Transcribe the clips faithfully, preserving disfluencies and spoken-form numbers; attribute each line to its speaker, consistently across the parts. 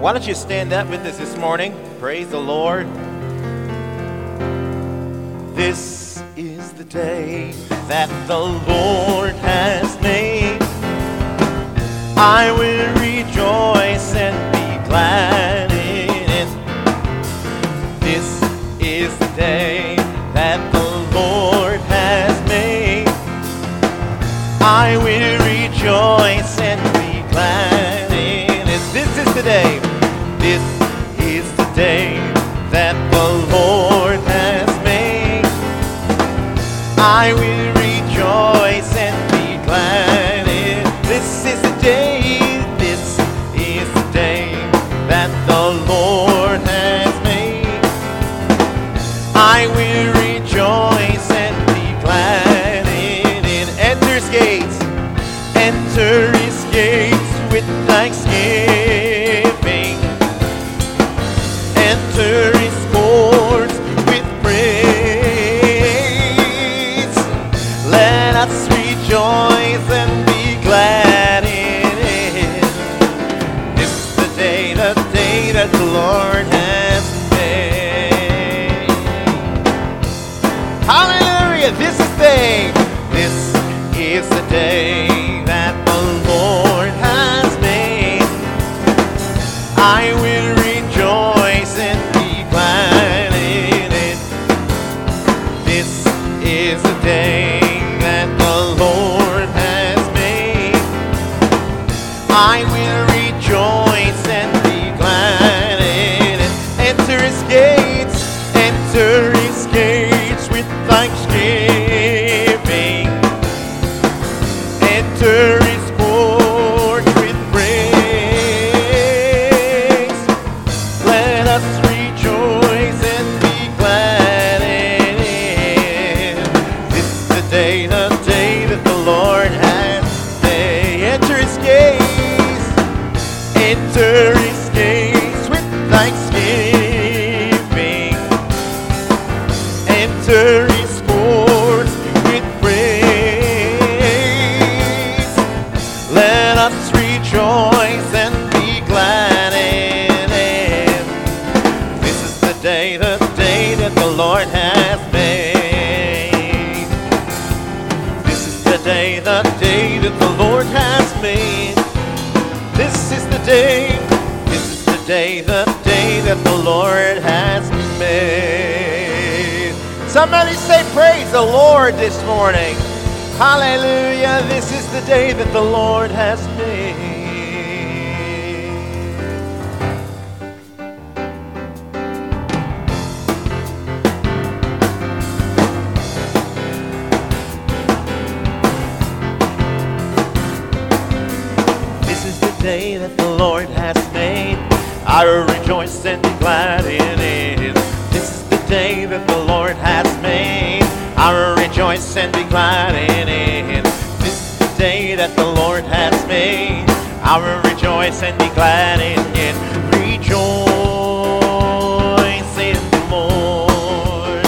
Speaker 1: Why don't you stand up with us this morning? Praise the Lord. This is the day that the Lord has made. I will rejoice and be glad in it. This is the day that the Lord has made. I will rejoice and be glad in it. This is the day. This is the day that the Lord has made. I will rejoice and be glad in it. This is the day. This is the day that the Lord has made. I will rejoice and be glad in it. Enter his gates. Enter his gates with thanksgiving. Enter his courts with praise. Let us rejoice and be glad in it. This is the day, the day that the Lord has made. Hallelujah! This is the day. This is the day that the Lord has made. I will rejoice and be glad in it. This is the day that the Lord has made. I will rejoice and be glad in it. Enter his gates, enter his gates with thanksgiving. Enter his courts with praise. Let us rejoice and be glad in it. This is the day, the day that the Lord has made. Enter his gates, enter his gates with thanksgiving. Enter his courts with praise. Let us rejoice and be glad in it. This is the day, the day that the Lord has made. This is the day, the day that the Lord has made. This is the day, this is the day, the day that the Lord has made. Somebody say praise the Lord this morning. Hallelujah, this is the day that the Lord has made. This is the day that the Lord has made. I will rejoice and be glad in it. This is the day that the Lord has made. I will rejoice and be glad in it. This is the day that the Lord has made. I will rejoice and be glad in it. Rejoice in the Lord.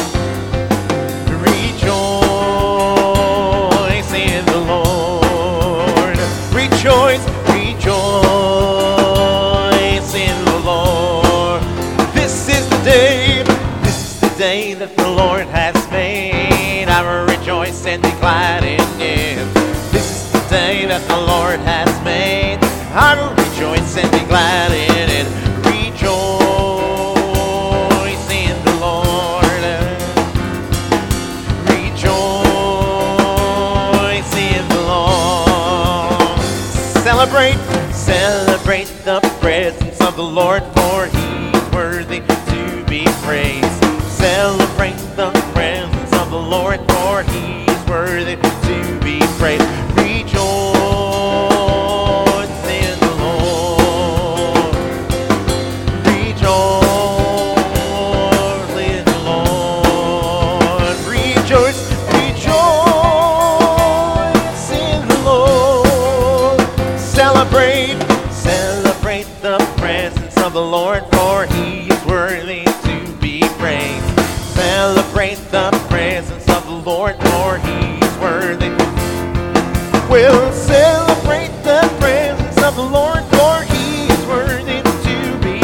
Speaker 1: Rejoice in the Lord. Rejoice, rejoice in the Lord. This is the day, this is the day that the Lord has made. I will rejoice and be glad in it. This is the day that the Lord has made. I will rejoice and be glad in it. Rejoice in the Lord. Rejoice in the Lord. Celebrate, celebrate the presence of the Lord, for he is worthy to be praised. Celebrate the presence of the Lord, for he is worthy to be praised. Rejoice in the Lord. Rejoice in the Lord. Rejoice, rejoice in the Lord. Celebrate, celebrate the presence of the Lord, for he is worthy to be praised. Celebrate the presence of the Lord, for he is worthy. We'll celebrate the presence of the Lord, for he is worthy to be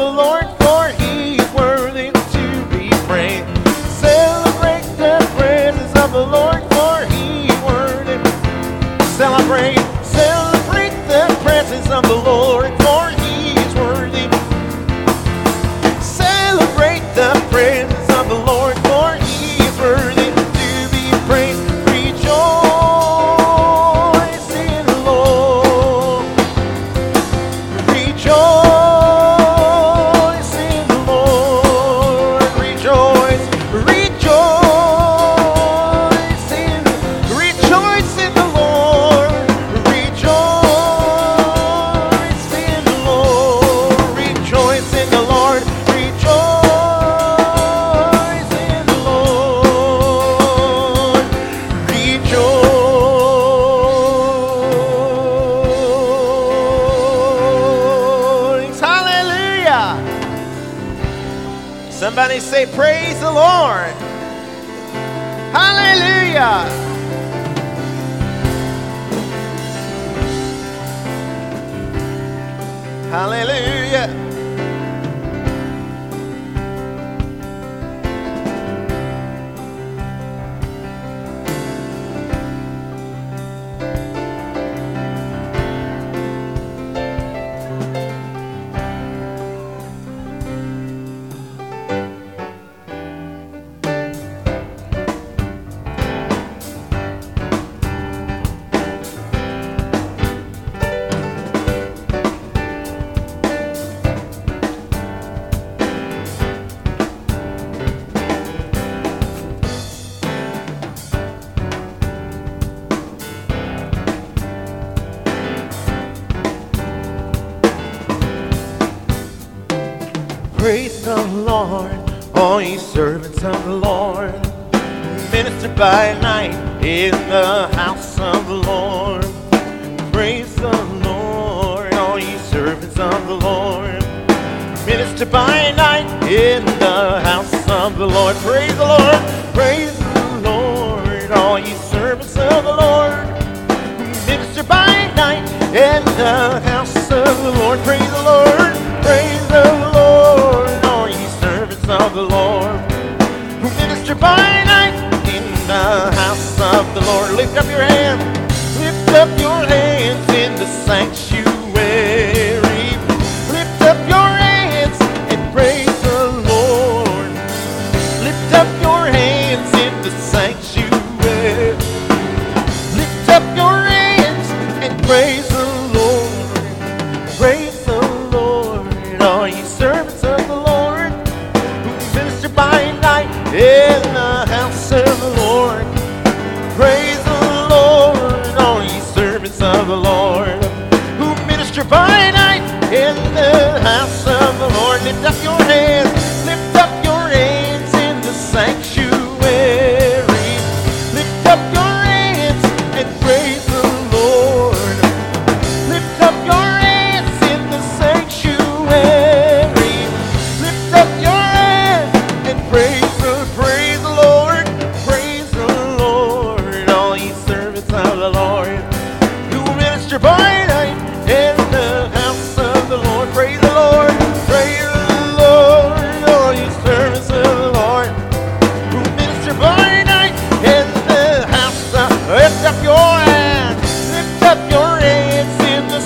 Speaker 1: Lord, for he is worthy to be praised. Celebrate the praises of the Lord, for he is worthy. Celebrate, celebrate the presence of the Lord, for he is worthy. Celebrate the presence of the Lord, for he is worthy to be praised. Rejoice in the Lord. Rejoice in the Lord. Rejoice, rejoice in, rejoice in the Lord. Rejoice in the Lord. Rejoice in the Lord. Rejoice in the Lord. Rejoice. Hallelujah. Somebody say, praise the Lord. Hallelujah. Hallelujah. Praise the Lord, all ye servants of the Lord. Minister by night in the house of the Lord. Praise the Lord, all ye servants of the Lord. Minister by night in the house of the Lord. Praise the Lord, praise the Lord, all ye servants of the Lord. Minister by night in the house of the Lord. Praise the Lord, praise the Lord, all ye servants of the Lord. Who minister by night in the house of the Lord. Lift up your hands, lift up your hands in the sanctuary. Lift up your hands and praise the Lord. Lift up your hands in the sanctuary. Lift up your hands and praise the Lord. Praise the Lord, all ye servants of the Lord. Who minister by night in the house of the Lord. Praise the Lord, all ye servants of the Lord. Who minister by night in the house of the Lord. Lift up your hands, lift up your hands in the sanctuary. Lift up your hands and praise the Lord. Lift up your hands in the sanctuary. Lift up your hands and praise the, praise the Lord. Praise the Lord, all ye servants of the Lord. Who minister by night in the house of the Lord. Praise the Lord, praise the Lord, all ye servants of the Lord. Who minister by night in the house of, lift up your hands, lift up your hands in the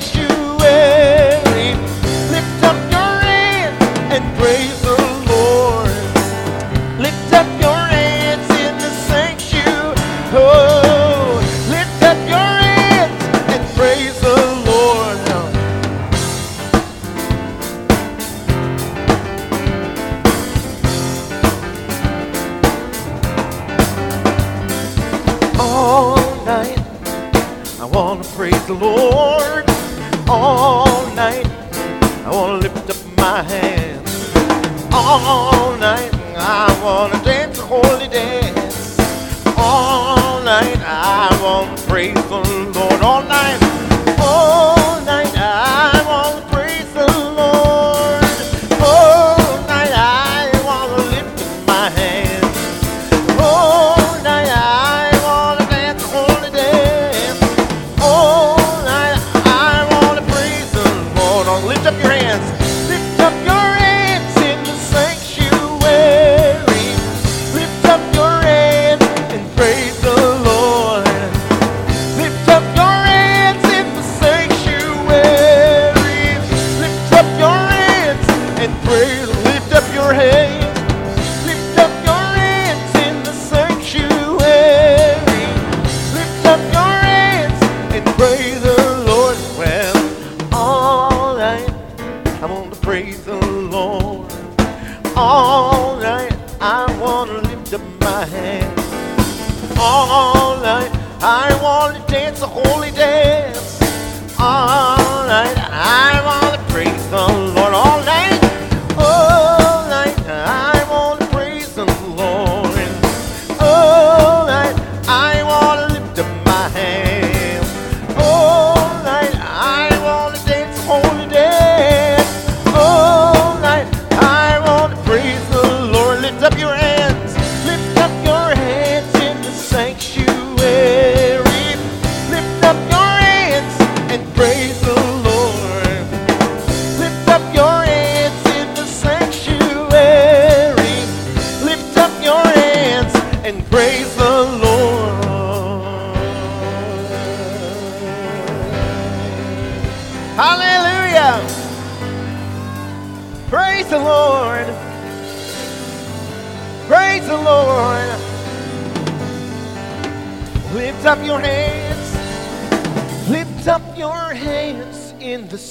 Speaker 1: sanctuary. Lift up your hands and praise the Lord. Lift up your hands in the sanctuary. Oh, lift up your hands and praise the Lord. All night I want to praise the Lord. All night I want to lift up my hands. All night I want to dance a holy dance. All night I want to praise the Lord. All night, all night I want to praise the Lord. All night I want to lift up my hands. All night I want to dance a holy dance. All night I want to praise the Lord. Oh, lift up your hands, lift up your want to praise the Lord. All night I want to lift up my hands. All night I want to dance a holy dance. All night I want to praise the Lord. All night, all night I want to praise the Lord. All night I want to lift up my hands. All night I want to dance a holy dance. All night I want to praise the Lord. Lift up your hands. Lift up your hands in the sanctuary. Lift up your hands and praise the Lord. Lift up your hands in the sanctuary. Lift up your hands and praise the Lord. Hallelujah. Praise the Lord. Praise the Lord. Lift up your hands. Lift up your hands in the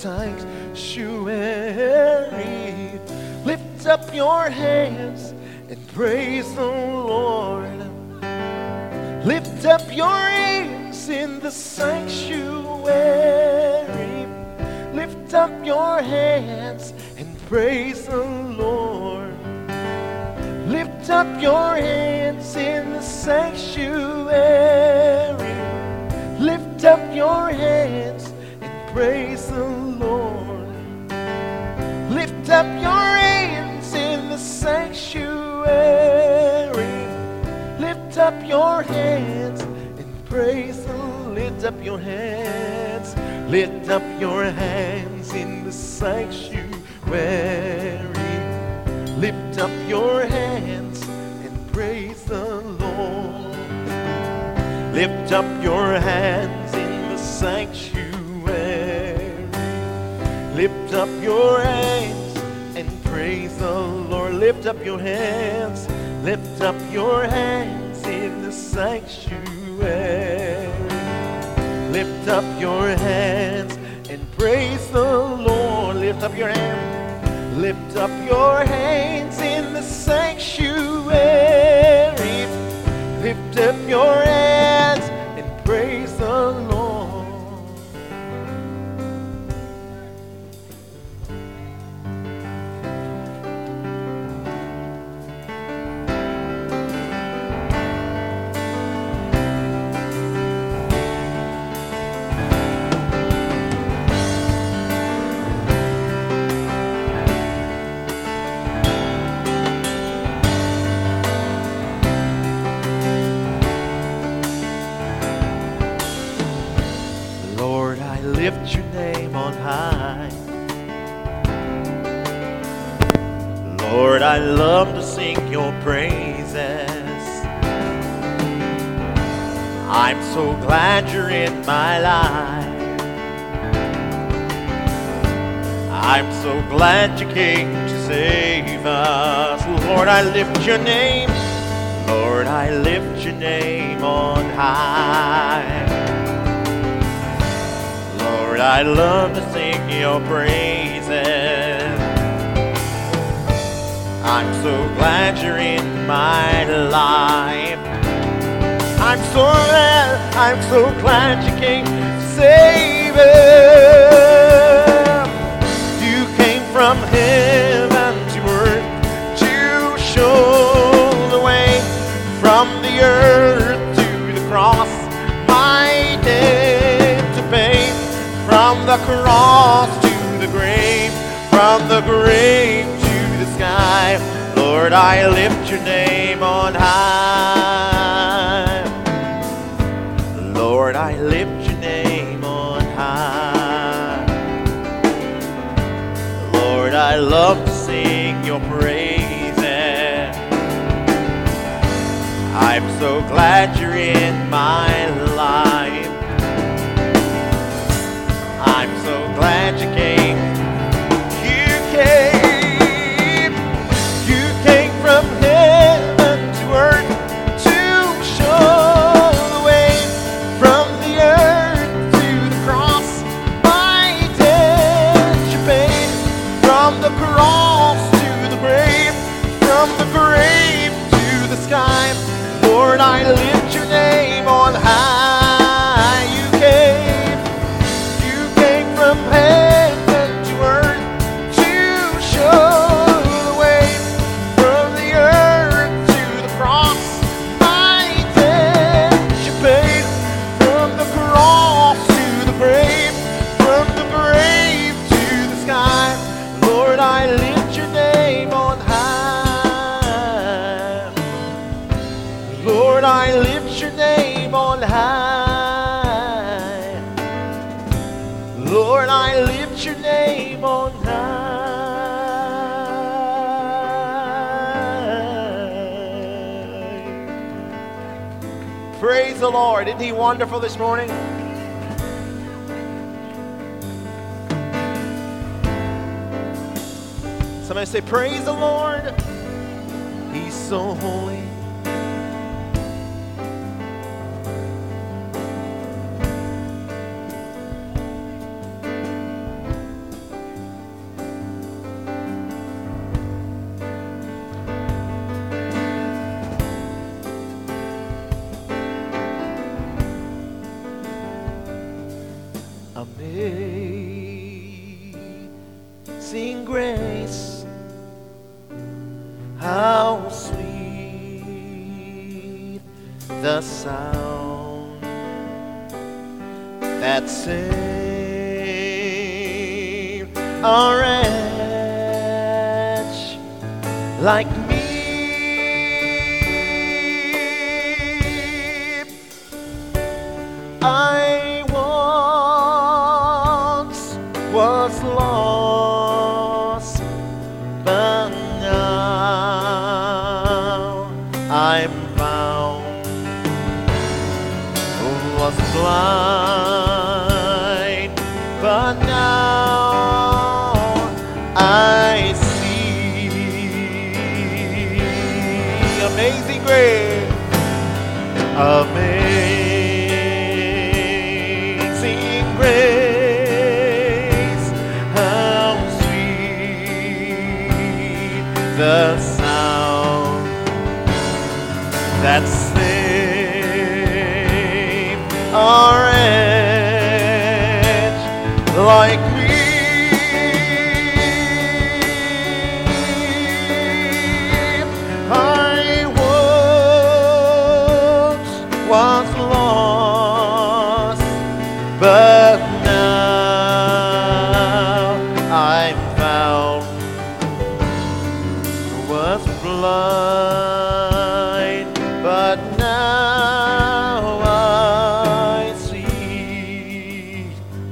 Speaker 1: sanctuary. Lift up your hands and praise the Lord. Lift up your hands in the sanctuary. Lift up your hands and praise the Lord. Lift up your hands in the sanctuary. Lift up your hands and praise the Lord. Lift up your hands in the sanctuary. Lift up your hands and praise the Lord. Lift up your hands. Lift up your hands in the sanctuary. Lift up your hands and praise the Lord. Lift up your hands in the sanctuary. Lift up your hands and praise the Lord. Lift up your hands. Lift up your hands in the sanctuary. Lift up your hands and praise the Lord. Lift up your hands. Lift up your hands in the sanctuary. Lift up your hands and praise the Lord. Lift your name on high. Lord, I love to sing your praises. I'm so glad you're in my life. I'm so glad you came to save us. Lord, I lift your name. Lord, I lift your name on high. Lord, I love to sing your praises. I'm so glad you're in my life. I'm so glad, I'm so glad you came to save us. You came from heaven to earth to show the way, from the earth to the cross, my debt to pay. From the cross to the grave, from the grave to the sky, Lord, I lift your name on high. Lord, I lift your name on high. Lord, I love to sing your praises. I'm so glad you're in my life. I'm so glad you came. You came. You came from heaven to earth to show the way, from the earth to the cross. My debt you paid. From from the cross to the grave, from the grave to the sky. Lord, I lift your name on high. You came, you came from heaven to earth to show the way, from the earth to the cross. My debt you paid, from the cross to the grave, from the grave to the sky. Lord, I lift your name on high. Lord, I lift your name on high. Lord, I lift your name on high. Praise the Lord. Isn't he wonderful this morning? Somebody say, praise the Lord. He's so holy. Amazing grace, how sweet the sound that saved a wretch like me. I once was lost, but now I'm found. Was blind, but now I see. Amazing grace, amazing grace, how sweet the sound that saved a wretch like me. I once was lost, but now I'm found. Was blind, but now I see.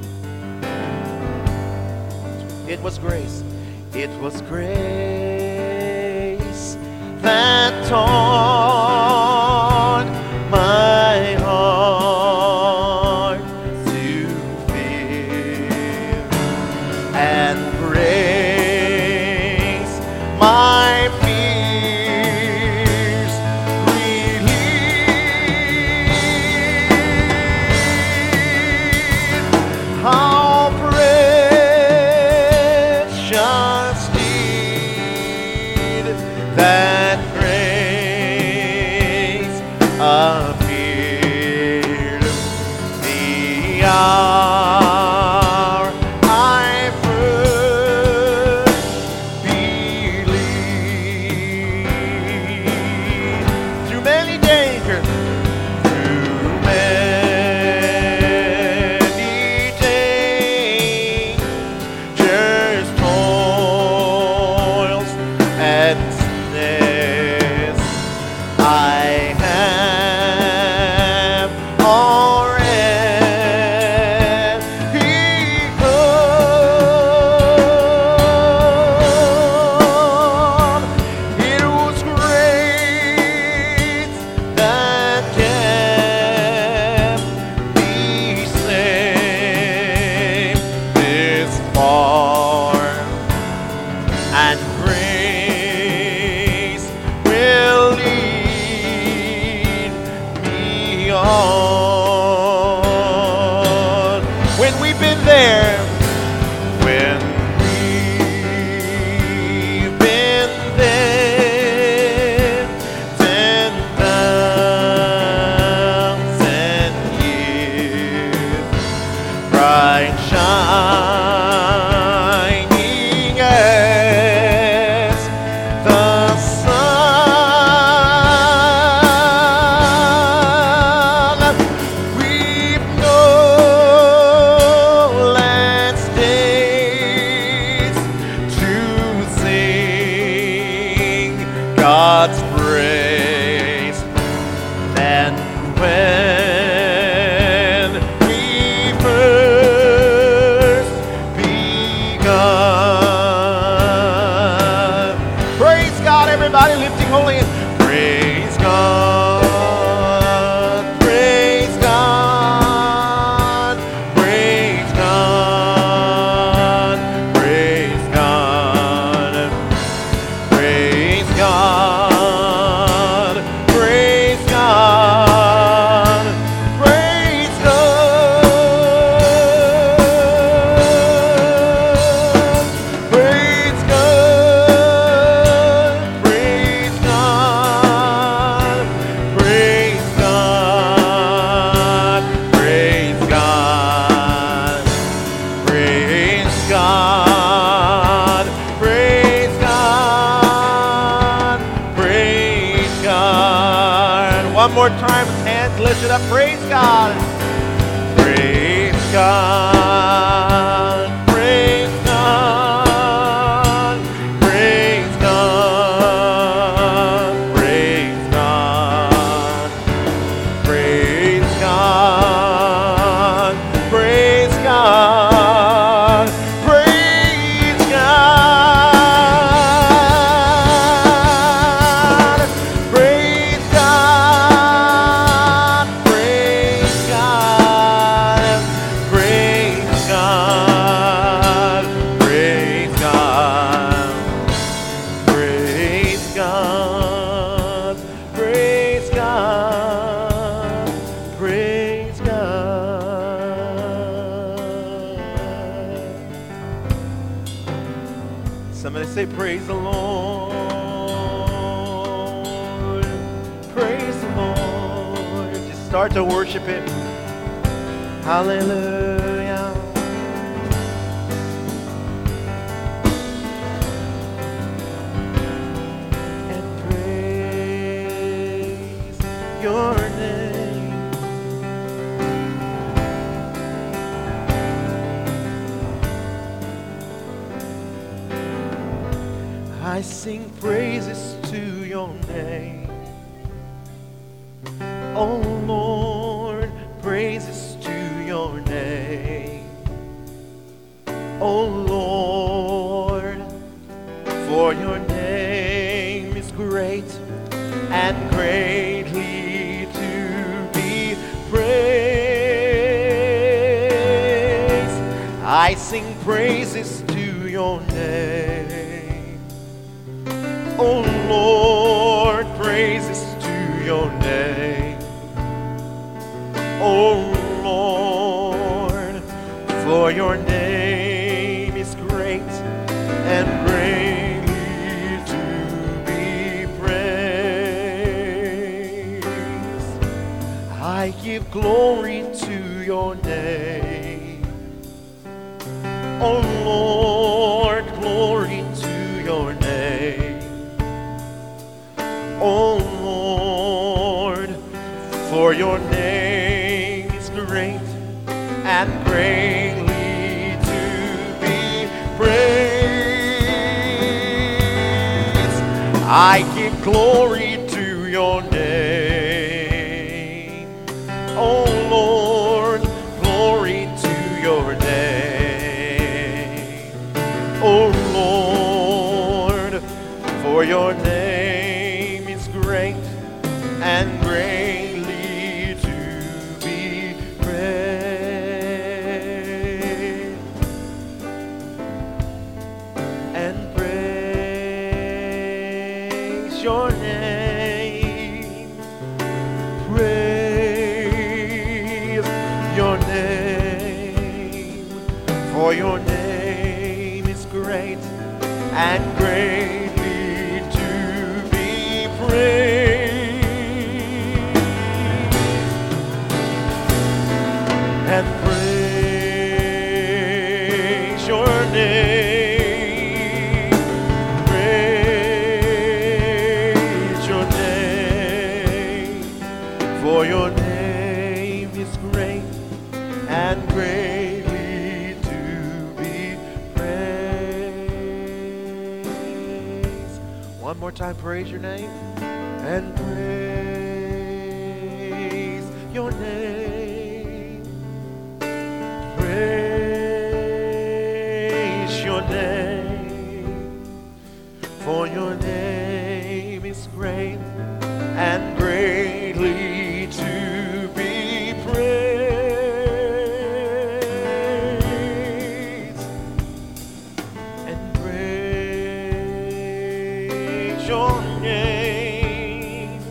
Speaker 1: It was grace, it was grace that taught my heart to fear, and grace my fears relieved. How precious did that grace appeared the hour I first believed. Through many dangers, through many dangers, toils and snares, I have already come. It was grace that kept me safe this far, and grace will lead me on. When we've been there, when we've more time with hands lifted up. Praise God. Praise God. Praise God. Praise God. Praise God. Praise God. Praise God. Praise God. Praise God. Praise God. Praise God. Praise God. Praise God. Praise God. Praise God. Somebody say, praise the Lord. Praise the Lord. Just start to worship Him. Hallelujah. And praise your name. I sing praises to your name. Oh Lord, praises to your name. Oh Lord, for your name is great and greatly to be praised. I sing praises to your name. Oh Lord, praises to your name. Oh Lord, for your name is great and greatly to be praised. I give glory to your name. Oh Lord, glory to your name. Oh Lord, for your name is great and greatly to be praised. I give glory to your name. Oh Lord, glory to your name. Oh Lord, for your name is great and greatly to be praised. And praise your name. Praise your name. For your name is great and greatly to be praised. And praise your name. Praise your name. For your name is great and greatly to be praised. One more time, praise your name. And praise your name. Praise your name. For your name is great and greatly to be praised. And praise your name.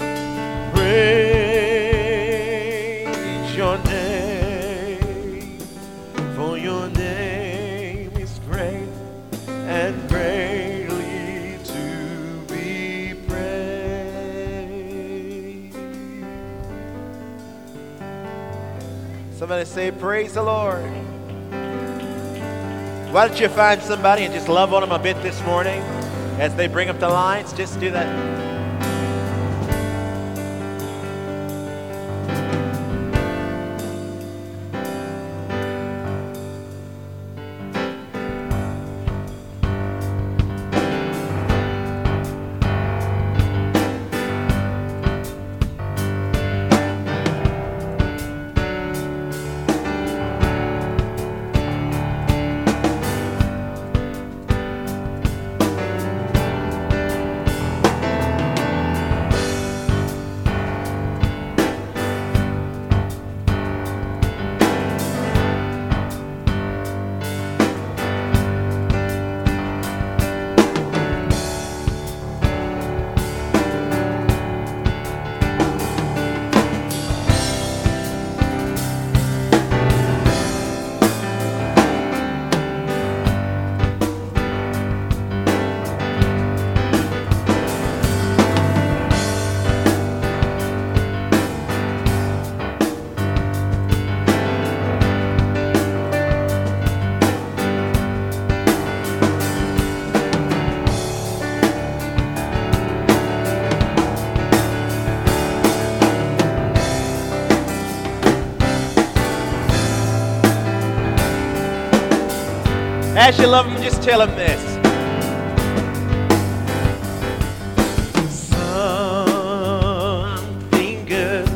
Speaker 1: Praise your name. For your name is great and greatly to be praised. Somebody say, praise the Lord. Why don't you find somebody and just love on them a bit this morning as they bring up the lines? Just do that. As you love him, just tell him this. Something good.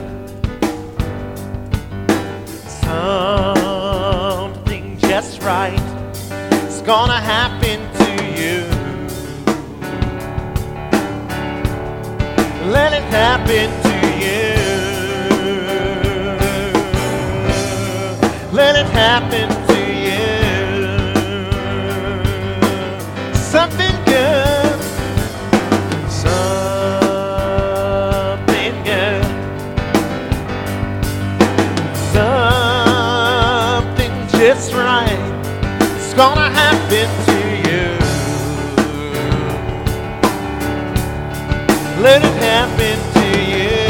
Speaker 1: Something just right. It's gonna happen to you. Let it happen to you. Let it happen to you. Something good. Something good. Something just right. It's gonna happen to you. Let it happen to you.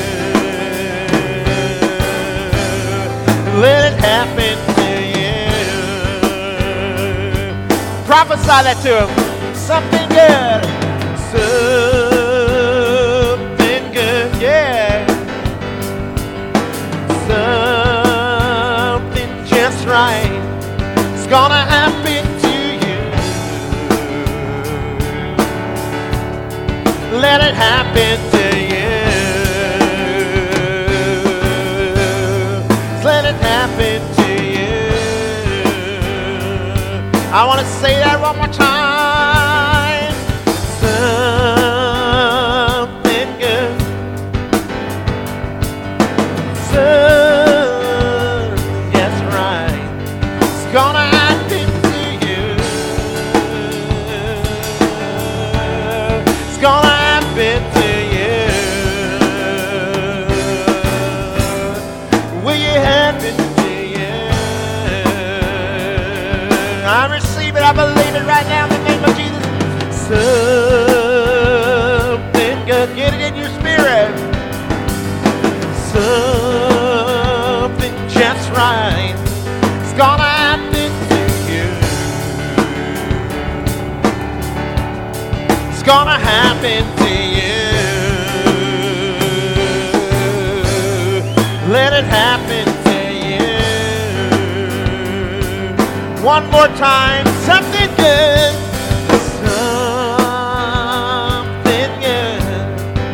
Speaker 1: Let it happen to you. Prophesy that to him. Something good. Something good, yeah. Something just right. It's gonna happen to you. Let it happen to you. Let it happen to you. I want to say that one more time. Something good. Something just right. It's gonna happen to you. It's gonna happen to you. Will you happen to you? I receive it, I believe it right now in the name of Jesus. Something good, get it in your spirit. Something just right. It's gonna happen to you. It's gonna happen to you. Let it happen to you. One more time. Something good. Something good.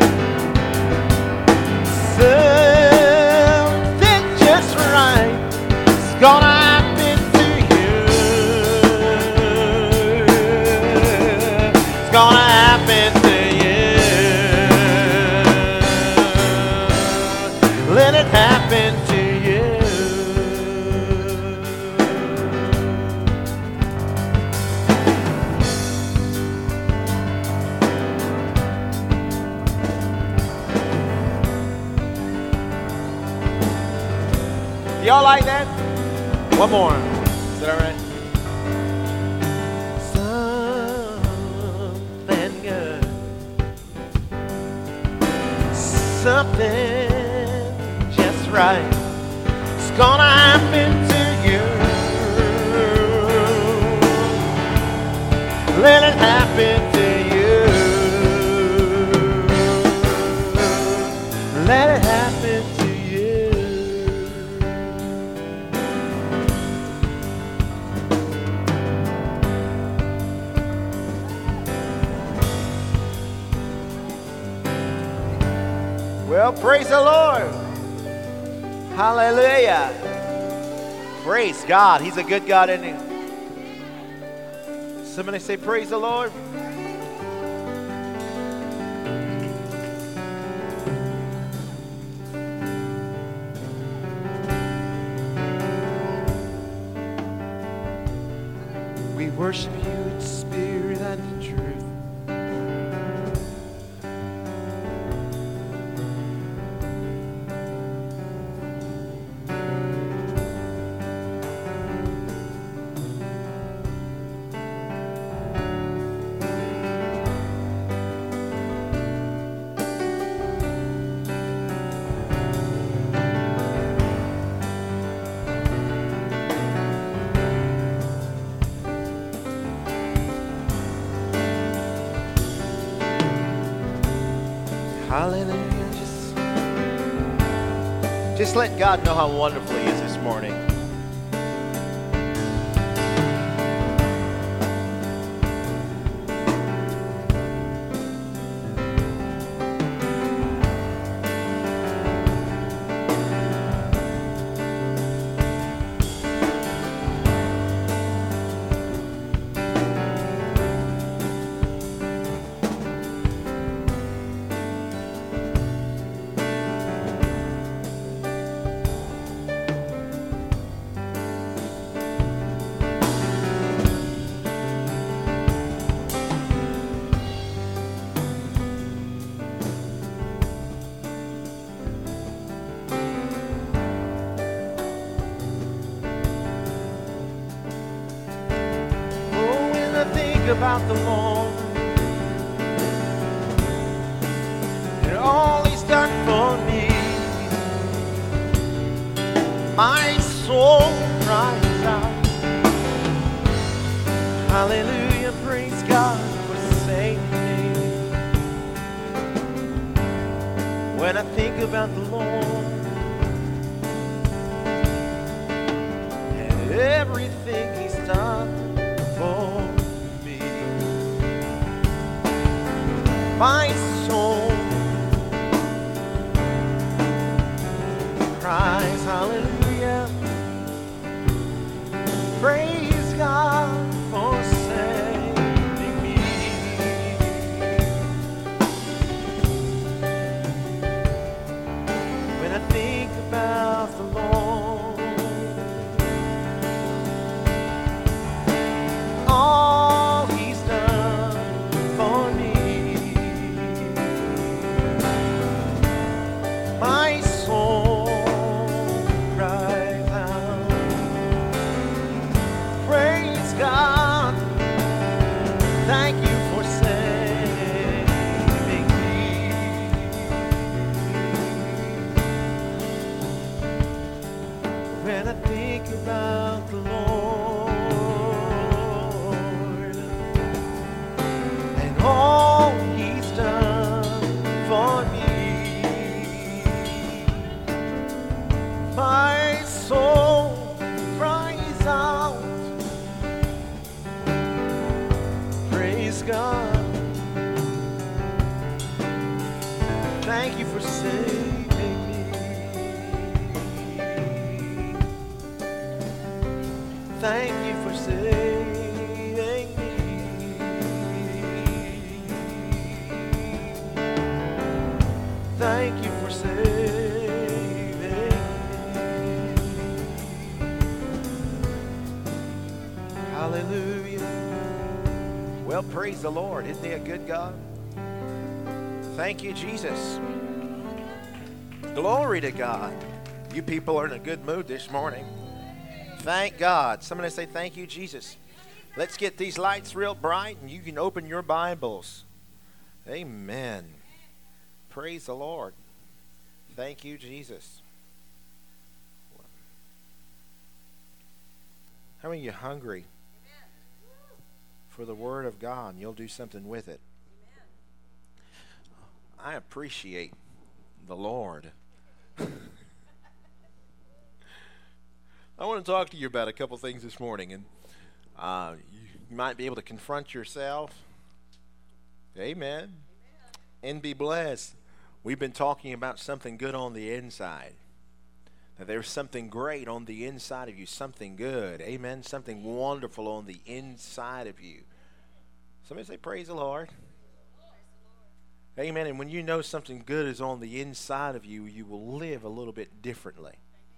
Speaker 1: Something just right. It's gonna happen to you. It's gonna happen to you. Let it happen to you. Y'all like that? One more. Is that all right? Something good. Something just right. It's gonna happen to you. Let it happen to you. Let it happen to you. Well, praise the Lord. Hallelujah. Praise God. He's a good God, isn't he? Somebody say, praise the Lord. We worship you in spirit and in truth. Hallelujah. Just, just let God know how wonderful he is this morning. about the Lord and all He's done for me, my soul cries out, hallelujah, praise God for saving me. When I think about the Lord and everything He's done for me, my soul cries hallelujah, praise God for saving me. When I think about the Lord, all He's done for me, my soul cries out, praise God, thank you for saving me. When I think about the Lord and all He's done for me, my soul cries out, praise God, thank you for saving me. Thank you for saving me. Thank you for saving me. Hallelujah. Well, praise the Lord. Isn't He a good God? Thank you, Jesus. Glory to God. You people are in a good mood this morning. Thank God. Somebody say, thank you, Jesus. Let's get these lights real bright and you can open your Bibles. Amen. Praise the Lord. Thank you, Jesus. How many of you hungry for the Word of God and you'll do something with it? I appreciate the Lord. I want to talk to you about a couple things this morning, and uh, you might be able to confront yourself. Amen. Amen. And be blessed. We've been talking about something good on the inside. That there's something great on the inside of you, something good. Amen. Something wonderful on the inside of you. Somebody say, praise the Lord. Amen. And when you know something good is on the inside of you, you will live a little bit differently.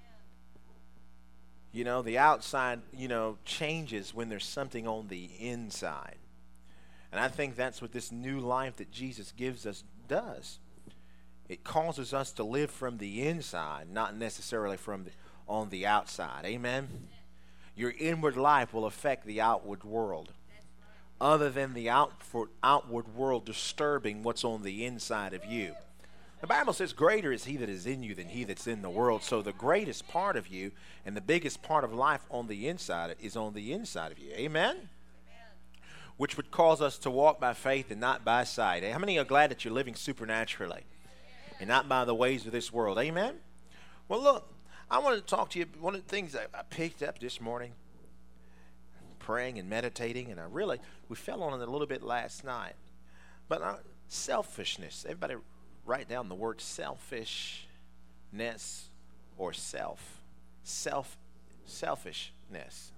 Speaker 1: You know, the outside, you know, changes when there's something on the inside. And I think that's what this new life that Jesus gives us does. It causes us to live from the inside, not necessarily from the, on the outside. Amen? Your inward life will affect the outward world. Other than the outward, outward world disturbing what's on the inside of you. The Bible says, greater is He that is in you than he that's in the world. So the greatest part of you and the biggest part of life on the inside is on the inside of you. Amen? Amen. Which would cause us to walk by faith and not by sight. How many are glad that you're living supernaturally and not by the ways of this world? Amen? Well, look, I wanted to talk to you. One of the things that I picked up this morning, praying and meditating, and I really, we fell on it a little bit last night. But uh, selfishness. Everybody write down the word selfishness or self. Self, selfishness.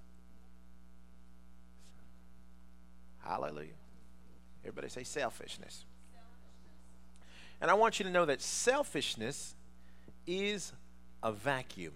Speaker 1: Hallelujah. Everybody say selfishness. And I want you to know that selfishness is a vacuum.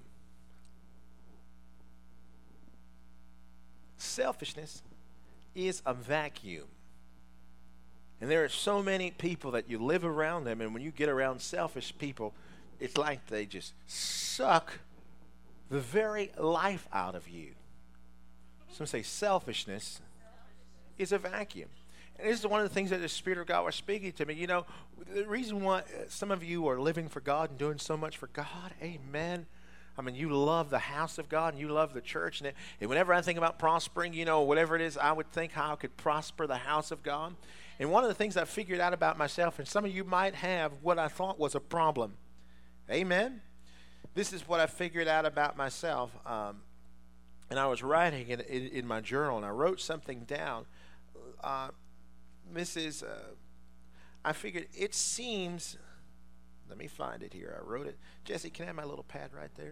Speaker 1: Selfishness is a vacuum. And there are so many people that you live around them, and when you get around selfish people, it's like they just suck the very life out of you. Some say selfishness is a vacuum. And this is one of the things that the Spirit of God was speaking to me. You know, the reason why some of you are living for God and doing so much for God, amen. I mean, you love the house of God and you love the church. And, it, and whenever I think about prospering, you know, whatever it is, I would think how I could prosper the house of God. And one of the things I figured out about myself, and some of you might have what I thought was a problem. Amen. This is what I figured out about myself. Um, and I was writing in, in, in my journal, and I wrote something down. Uh, Missus Uh, I figured it seems, let me find it here. I wrote it. Jesse, can I have my little pad right there?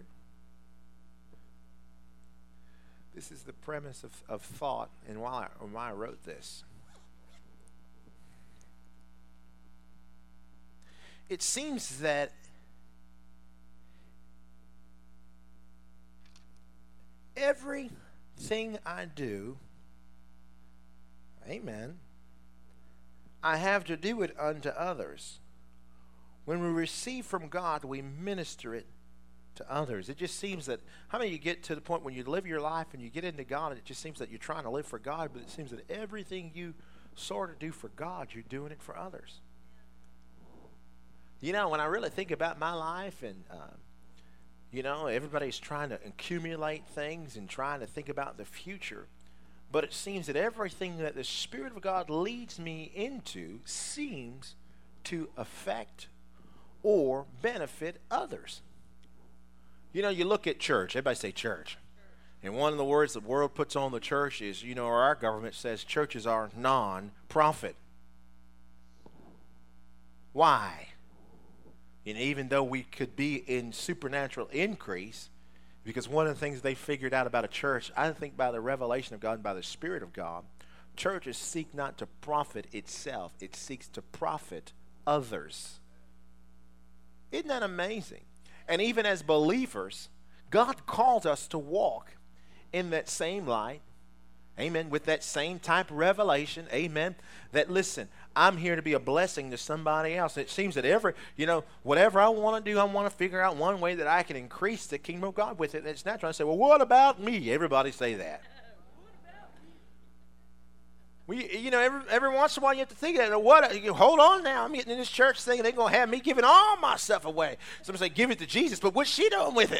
Speaker 1: This is the premise of, of thought and why I, why I wrote this. It seems that everything I do, amen, I have to do it unto others. When we receive from God, we minister it to others. It just seems that, how many of you get to the point when you live your life and you get into God, and it just seems that you're trying to live for God, but it seems that everything you sort of do for God, you're doing it for others. You know, when I really think about my life, and, uh, you know, everybody's trying to accumulate things and trying to think about the future, but it seems that everything that the Spirit of God leads me into seems to affect or benefit others. You know, you look at church. Everybody say church. And one of the words the world puts on the church is, you know, or our government says churches are non-profit. Why? And even though we could be in supernatural increase, because one of the things they figured out about a church, I think by the revelation of God and by the Spirit of God, churches seek not to profit itself. It seeks to profit others. Isn't that amazing? And even as believers, God calls us to walk in that same light. Amen. With that same type of revelation. Amen. That, listen, I'm here to be a blessing to somebody else. It seems that every, you know, whatever I want to do, I want to figure out one way that I can increase the kingdom of God with it. And it's natural. I say, well, what about me? Everybody say that. We, you know, every, every once in a while you have to think of that. What? You, hold on now. I'm getting in this church thing and they're going to have me giving all my stuff away. Somebody say, give it to Jesus. But what's she doing with it?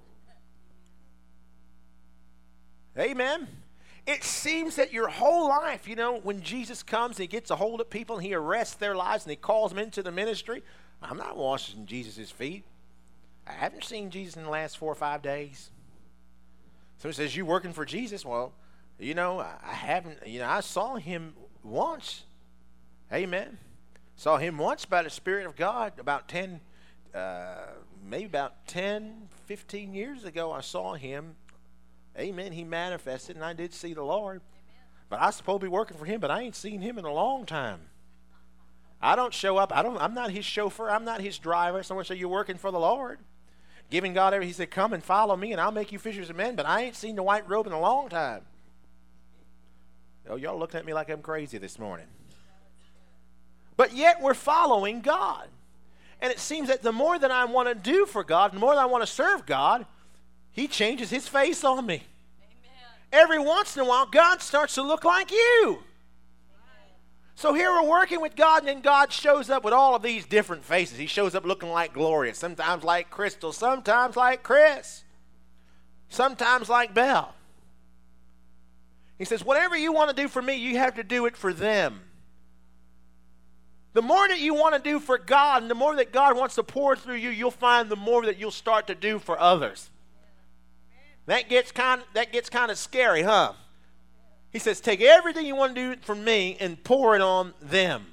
Speaker 1: Amen. It seems that your whole life, you know, when Jesus comes and he gets a hold of people and he arrests their lives and he calls them into the ministry, I'm not washing Jesus' feet. I haven't seen Jesus in the last four or five days. Somebody says, you working for Jesus? Well, you know, I haven't, you know, I saw him once. Amen. Saw him once by the Spirit of God about ten, uh, maybe about ten, fifteen years ago. I saw him. Amen. He manifested, and I did see the Lord. Amen. But I was supposed to be working for him, but I ain't seen him in a long time. I don't show up. I don't. I'm not his chauffeur. I'm not his driver. Someone say, you're working for the Lord. Giving God everything. He said, come and follow me, and I'll make you fishers of men. But I ain't seen the white robe in a long time. Oh, y'all looking at me like I'm crazy this morning. But yet we're following God. And it seems that the more that I want to do for God, the more that I want to serve God, he changes his face on me. Amen. Every once in a while, God starts to look like you. So here we're working with God, and then God shows up with all of these different faces. He shows up looking like Gloria, sometimes like Crystal, sometimes like Chris, sometimes like Belle. He says, whatever you want to do for me, you have to do it for them. The more that you want to do for God, and the more that God wants to pour through you, you'll find the more that you'll start to do for others. That gets kind of, that gets kind of scary, huh? He says, take everything you want to do for me and pour it on them.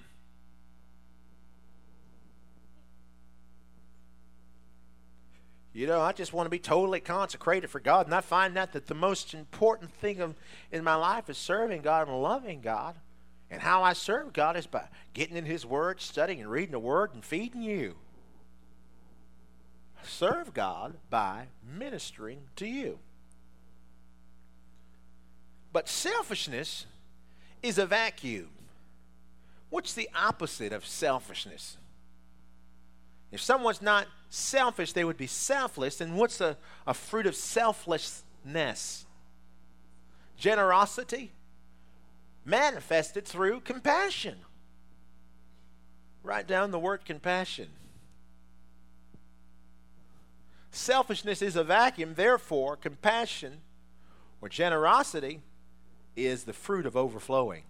Speaker 1: You know, I just want to be totally consecrated for God. And I find out that the most important thing of, in my life is serving God and loving God. And how I serve God is by getting in his word, studying and reading the word, and feeding you. Serve God by ministering to you. But selfishness is a vacuum. What's the opposite of selfishness? If someone's not selfish, they would be selfless. And what's a, a fruit of selflessness? Generosity. manifested through compassion. Write down the word compassion. Selfishness is a vacuum, therefore compassion or generosity is the fruit of overflowing.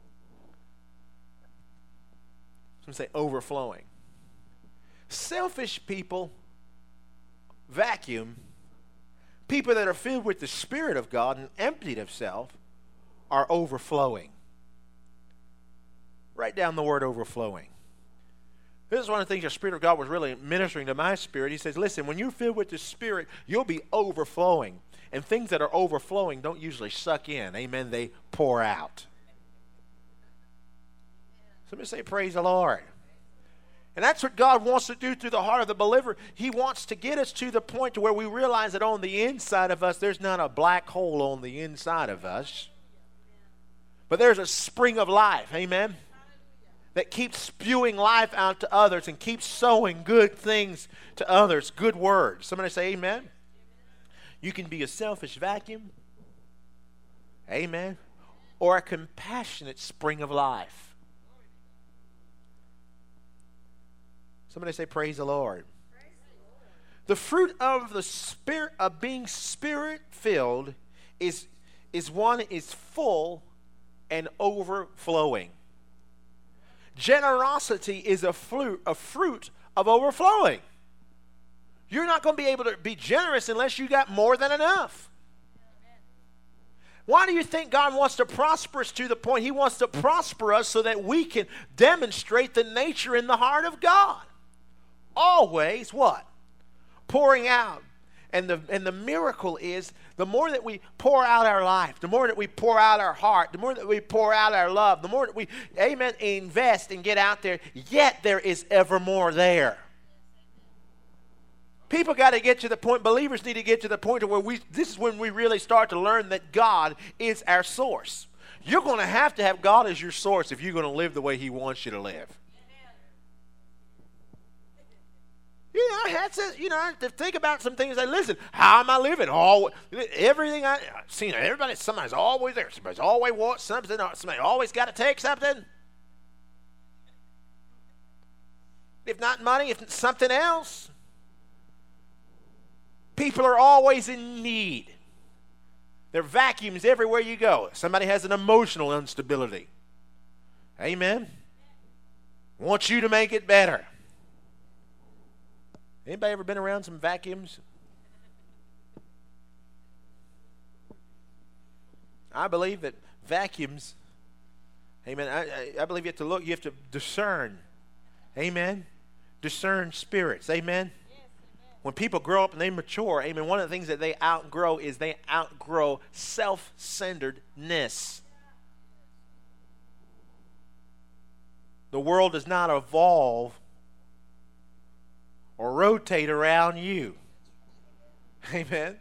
Speaker 1: Some say overflowing. Selfish people vacuum. People that are filled with the Spirit of God and emptied of self are overflowing. Write down the word overflowing. This is one of the things the Spirit of God was really ministering to my spirit. He says, listen, when you're filled with the Spirit, you'll be overflowing. And things that are overflowing don't usually suck in. Amen. They pour out. Somebody say, praise the Lord. And that's what God wants to do through the heart of the believer. He wants to get us to the point to where we realize that on the inside of us, there's not a black hole on the inside of us, but there's a spring of life. Amen. That keeps spewing life out to others and keeps sowing good things to others, good words. Somebody say amen. You can be a selfish vacuum, amen, or a compassionate spring of life. Somebody say praise the Lord. Praise the Lord. The fruit of the spirit of being Spirit-filled is, is one is full and overflowing. Generosity is a fruit, a fruit of overflowing. You're not going to be able to be generous unless you got more than enough. Why do you think God wants to prosper us to the point He wants to prosper us so that we can demonstrate the nature in the heart of God? Always what? Pouring out. And the, and the miracle is the more that we pour out our life, the more that we pour out our heart, the more that we pour out our love, the more that we, amen, invest and get out there, yet there is ever more there. People got to get to the point, believers need to get to the point to where we, this is when we really start to learn that God is our source. You're going to have to have God as your source if you're going to live the way He wants you to live. You know, I had to, you know, to think about some things. Like, listen, how am I living? All everything I, I've seen, everybody, somebody's always there. Somebody's always wants something. Somebody always got to take something. If not money, if something else. People are always in need. There are vacuums everywhere you go. Somebody has an emotional instability. Amen. Wants you to make it better. Anybody ever been around some vacuums? I believe that vacuums, amen, I, I believe you have to look, you have to discern, amen, discern spirits, amen. Yes, amen. When people grow up and they mature, amen, one of the things that they outgrow is they outgrow self-centeredness. The world does not evolve or rotate around you. Amen.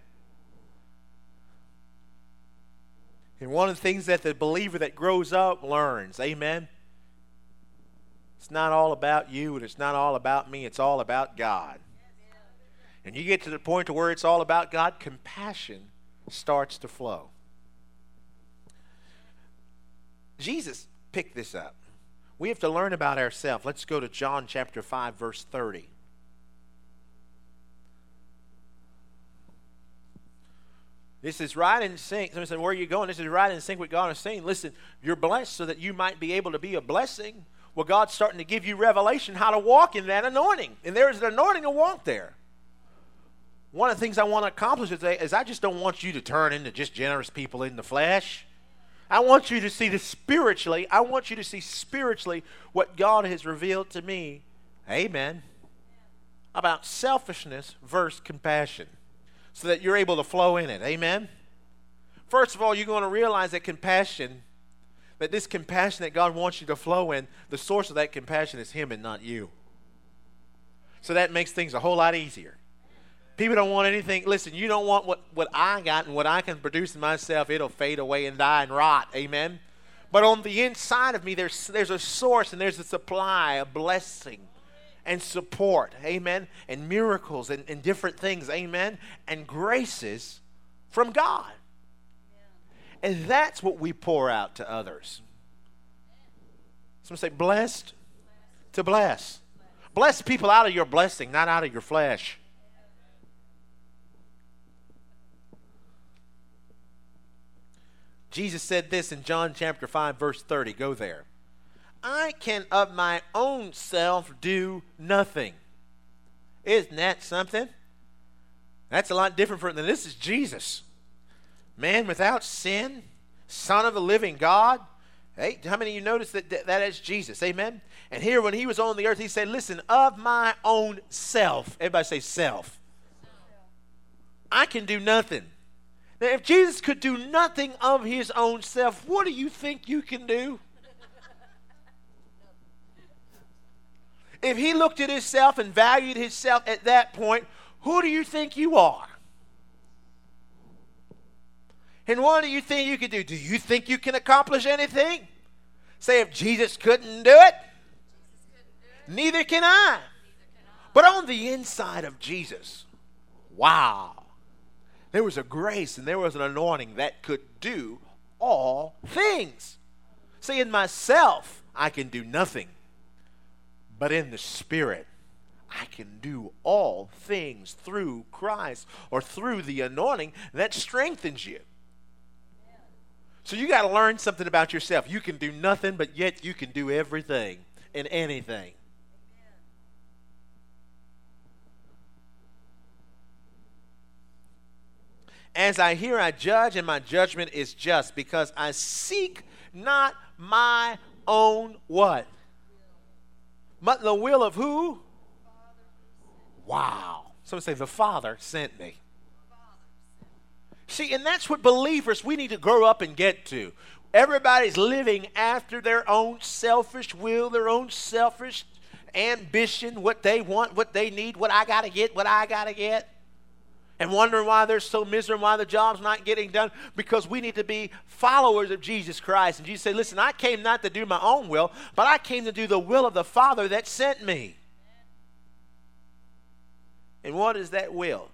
Speaker 1: And one of the things that the believer that grows up learns, amen, it's not all about you and it's not all about me, it's all about God. And you get to the point to where it's all about God, compassion starts to flow. Jesus picked this up. We have to learn about ourselves. Let's go to John chapter five, verse thirty. This is right in sync. Somebody said, where are you going? This is right in sync with God is saying. Listen, you're blessed so that you might be able to be a blessing. Well, God's starting to give you revelation how to walk in that anointing. And there is an anointing to walk there. One of the things I want to accomplish today is I just don't want you to turn into just generous people in the flesh. I want you to see this spiritually. I want you to see spiritually what God has revealed to me. Amen. About selfishness versus compassion. So that you're able to flow in it. Amen? First of all, you're going to realize that compassion, that this compassion that God wants you to flow in, the source of that compassion is Him and not you. So that makes things a whole lot easier. People don't want anything. Listen, you don't want what, what I got and what I can produce in myself. It'll fade away and die and rot. Amen? But on the inside of me, there's, there's a source and there's a supply, a blessing. And support, amen, and miracles and, and different things, amen, and graces from God. Yeah. And that's what we pour out to others. Someone say, blessed to bless. Bless people out of your blessing, not out of your flesh. Jesus said this in John chapter five, verse thirty. Go there. I can of my own self do nothing. Isn't that something? That's a lot different from than this is Jesus. Man without sin, Son of the living God. Hey, how many of you notice that that, that is Jesus? Amen? And here when he was on the earth, he said, listen, of my own self. Everybody say self. I can do nothing. Now, if Jesus could do nothing of his own self, what do you think you can do? If he looked at himself and valued himself at that point, who do you think you are? And what do you think you can do? Do you think you can accomplish anything? Say if Jesus couldn't do it, neither can I. But on the inside of Jesus, wow, there was a grace and there was an anointing that could do all things. See, in myself, I can do nothing. But in the Spirit, I can do all things through Christ or through the anointing that strengthens you. So you got to learn something about yourself. You can do nothing, but yet you can do everything and anything. As I hear, I judge, and my judgment is just, because I seek not my own what? But the will of who? Wow. Someone say, the Father sent me. See, and that's what believers, we need to grow up and get to. Everybody's living after their own selfish will, their own selfish ambition, what they want, what they need, what I got to get, what I got to get. And wondering why they're so miserable, why the job's not getting done. Because we need to be followers of Jesus Christ. And Jesus said, listen, I came not to do my own will, but I came to do the will of the Father that sent me. And what is that will?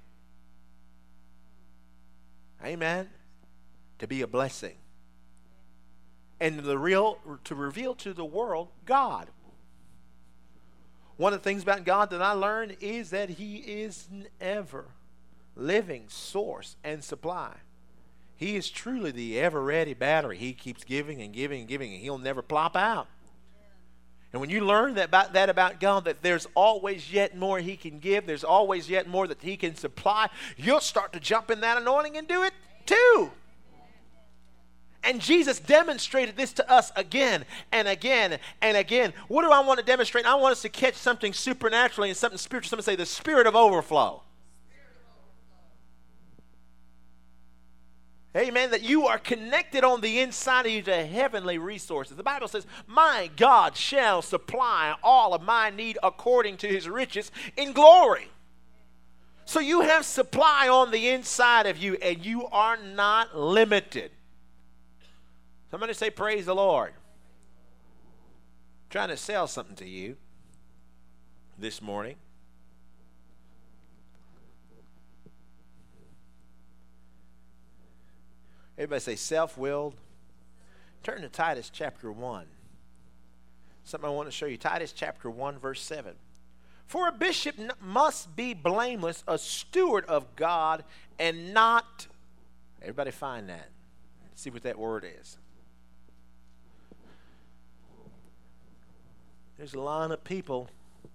Speaker 1: Amen. To be a blessing. And the real, to reveal to the world God. One of the things about God that I learned is that he is ever living source and supply. He is truly the ever-ready battery. He keeps giving and giving and giving, and he'll never plop out. And when you learn that about, that about God, that there's always yet more he can give, there's always yet more that he can supply, you'll start to jump in that anointing and do it too. And Jesus demonstrated this to us again and again and again. What do I want to demonstrate? I want us to catch something supernaturally and something spiritual. Someone say the spirit of overflow. Amen. That you are connected on the inside of you to heavenly resources. The Bible says, my God shall supply all of my need according to his riches in glory. So you have supply on the inside of you, and you are not limited. Somebody say, praise the Lord. I'm trying to sell something to you this morning. Everybody say self-willed. Turn to Titus chapter one. Something I want to show you. Titus chapter one, verse seven. For a bishop n- must be blameless, a steward of God, and not... Everybody find that. See what that word is. There's a line of people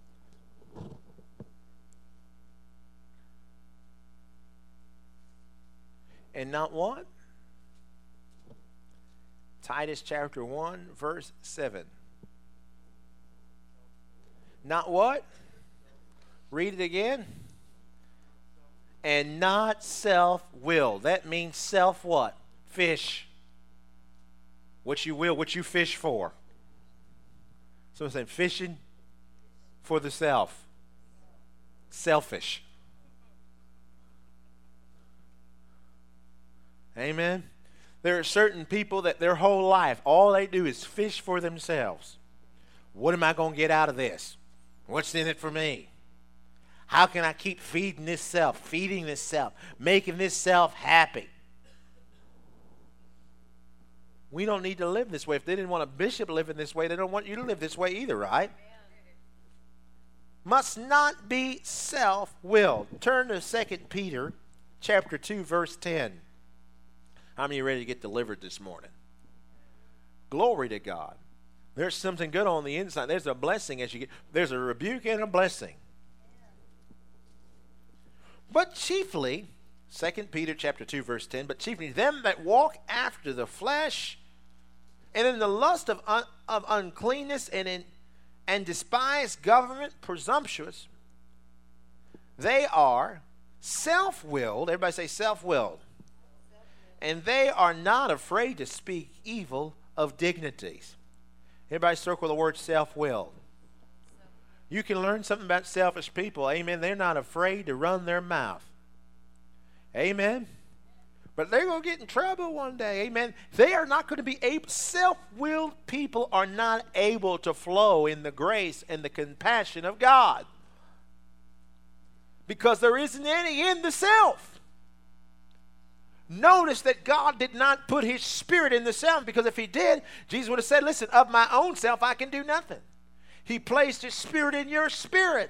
Speaker 1: and not what? Titus chapter one, verse seven. Not what? Read it again. And not self-will. That means self what? Fish. What you will, what you fish for. Someone saying fishing for the self. Selfish. Amen. There are certain people that their whole life, all they do is fish for themselves. What am I going to get out of this? What's in it for me? How can I keep feeding this self, feeding this self, making this self happy? We don't need to live this way. If they didn't want a bishop living this way, they don't want you to live this way either, right? Must not be self-willed. Turn to Second Peter chapter two, verse ten. How many are ready to get delivered this morning? Glory to God. There's something good on the inside. There's a blessing as you get. There's a rebuke and a blessing. But chiefly, Second Peter chapter two, verse ten, but chiefly them that walk after the flesh and in the lust of, un, of uncleanness and in and despise government, presumptuous, they are self-willed. Everybody say self-willed. And they are not afraid to speak evil of dignities. Everybody circle the word self-willed. You can learn something about selfish people. Amen. They're not afraid to run their mouth. Amen. But they're going to get in trouble one day. Amen. They are not going to be able, self-willed people are not able to flow in the grace and the compassion of God. Because there isn't any in the self. Notice that God did not put his spirit in the self, because if he did, Jesus would have said, listen, of my own self I can do nothing. He placed his spirit in your spirit.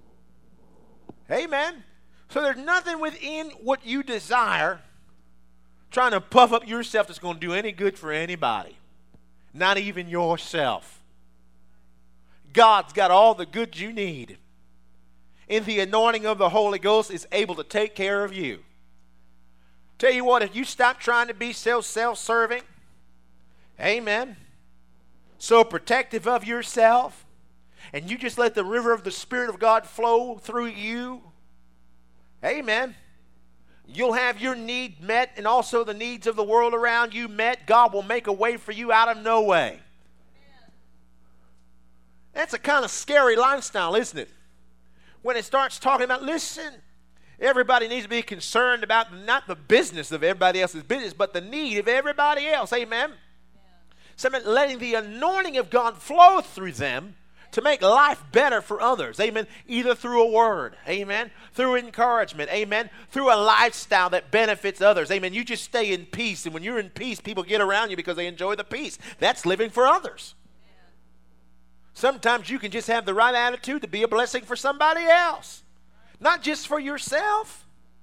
Speaker 1: Amen. So there's nothing within what you desire trying to puff up yourself that's going to do any good for anybody. Not even yourself. God's got all the good you need. And the anointing of the Holy Ghost is able to take care of you. Tell you what, if you stop trying to be so self-serving, amen, so protective of yourself, and you just let the river of the Spirit of God flow through you, amen, you'll have your need met and also the needs of the world around you met. God will make a way for you out of no way. That's a kind of scary lifestyle, isn't it? When it starts talking about, listen, everybody needs to be concerned about not the business of everybody else's business, but the need of everybody else. Amen? So letting the anointing of God flow through them to make life better for others. Amen. Either through a word. Amen. Through encouragement. Amen. Through a lifestyle that benefits others. Amen. You just stay in peace. And when you're in peace, people get around you because they enjoy the peace. That's living for others. Sometimes you can just have the right attitude to be a blessing for somebody else. Not just for yourself.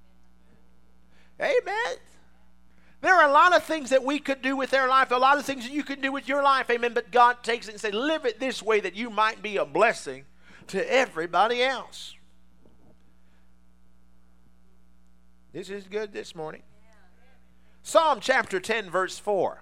Speaker 1: Amen. There are a lot of things that we could do with their life, a lot of things that you could do with your life, amen, but God takes it and says, live it this way that you might be a blessing to everybody else. This is good this morning. Psalm chapter ten, verse four.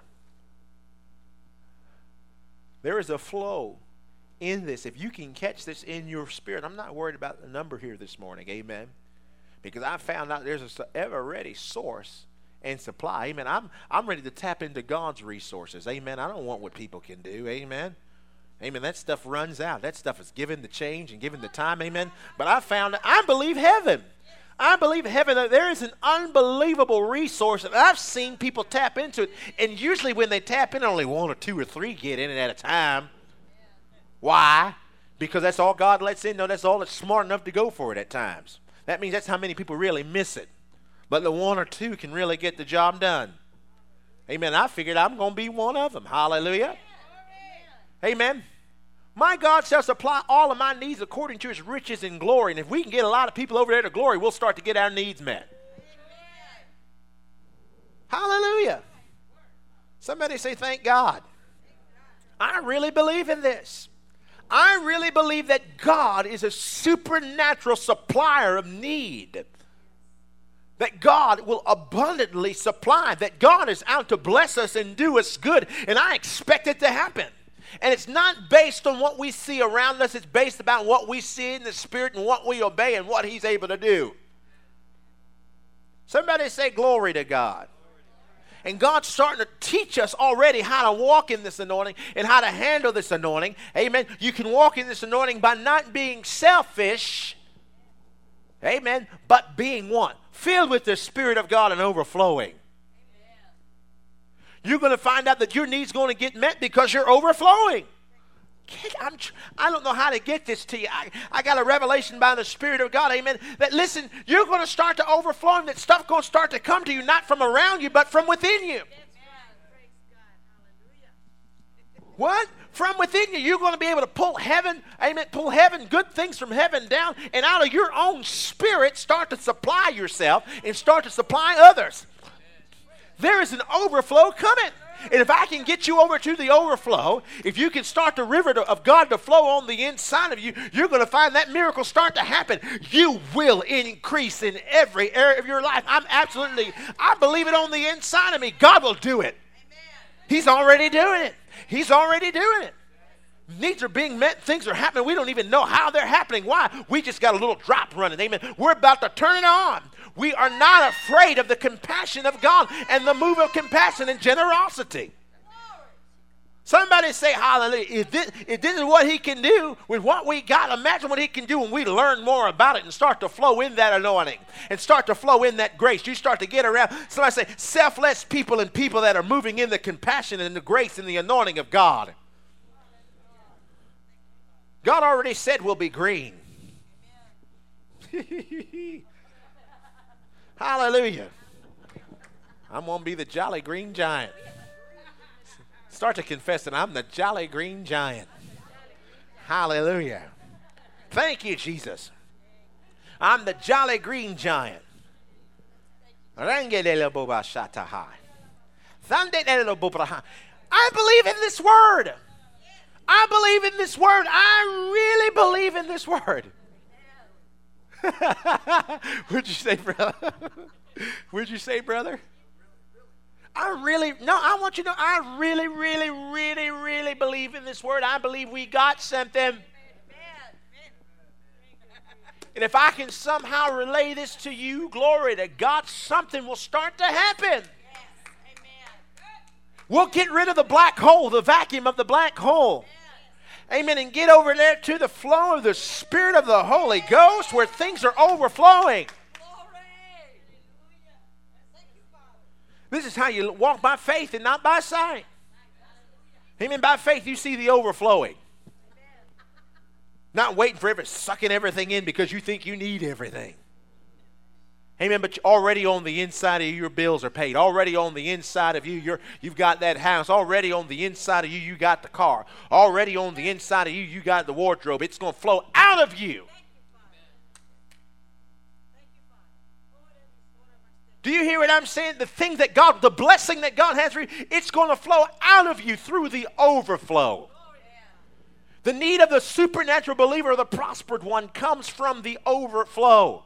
Speaker 1: There is a flow in this. If you can catch this in your spirit, I'm not worried about the number here this morning, amen, because I found out there's a ever-ready source and supply. Amen. I'm, I'm ready to tap into God's resources. Amen. I don't want what people can do. Amen. Amen. That stuff runs out. That stuff is given the change and given the time. Amen. But I found, I believe heaven. I believe heaven, that there is an unbelievable resource, and I've seen people tap into it. And usually when they tap in, only one or two or three get in it at a time. Why? Because that's all God lets in. No, that's all that's smart enough to go for it at times. That means that's how many people really miss it. But the one or two can really get the job done. Amen. I figured I'm going to be one of them. Hallelujah. Amen. My God shall supply all of my needs according to his riches and glory. And if we can get a lot of people over there to glory, we'll start to get our needs met. Hallelujah. Somebody say, thank God. I really believe in this. I really believe that God is a supernatural supplier of need. That God will abundantly supply. That God is out to bless us and do us good. And I expect it to happen. And it's not based on what we see around us. It's based about what we see in the Spirit and what we obey and what he's able to do. Somebody say glory to God. And God's starting to teach us already how to walk in this anointing and how to handle this anointing. Amen. You can walk in this anointing by not being selfish. Amen. But being what? Filled with the Spirit of God and overflowing. Amen. You're going to find out that your need's going to get met because you're overflowing. I'm, I don't know how to get this to you. I, I got a revelation by the Spirit of God, amen, that listen, you're going to start to overflow and that stuff going to start to come to you, not from around you, but from within you. What? From within you, you're going to be able to pull heaven, amen, pull heaven, good things from heaven down, and out of your own spirit start to supply yourself and start to supply others. There is an overflow coming. And if I can get you over to the overflow, if you can start the river to, of God to flow on the inside of you, you're going to find that miracle start to happen. You will increase in every area of your life. I'm absolutely, I believe it on the inside of me. God will do it. He's already doing it. He's already doing it. Needs are being met. Things are happening. We don't even know how they're happening. Why? We just got a little drop running. Amen. We're about to turn it on. We are not afraid of the compassion of God and the move of compassion and generosity. Somebody say hallelujah. If this, if this is what he can do with what we got, imagine what he can do when we learn more about it and start to flow in that anointing and start to flow in that grace. You start to get around, somebody say, selfless people and people that are moving in the compassion and the grace and the anointing of God. God already said we'll be green. Hallelujah. I'm going to be the jolly green giant. Start to confess that I'm the jolly green giant. Hallelujah. Thank you, Jesus. I'm the jolly green giant. I believe in this word. I believe in this word. I really believe in this word. What'd you say, brother? What'd you say, brother? I really, no, I want you to know, I really, really, really, really believe in this word. I believe we got something. And if I can somehow relay this to you, glory to God, something will start to happen. We'll get rid of the black hole, the vacuum of the black hole. Amen. And get over there to the flow of the Spirit of the Holy Ghost where things are overflowing. This is how you walk by faith and not by sight. Amen. By faith you see the overflowing. Not waiting for it, sucking everything in because you think you need everything. Amen. But already on the inside of you, your bills are paid. Already on the inside of you, you're, you've got that house. Already on the inside of you, you got the car. Already on the inside of you, you got the wardrobe. It's going to flow out of you. Do you hear what I'm saying? The thing that God, the blessing that God has for you, it's going to flow out of you through the overflow. The need of the supernatural believer or the prospered one comes from the overflow.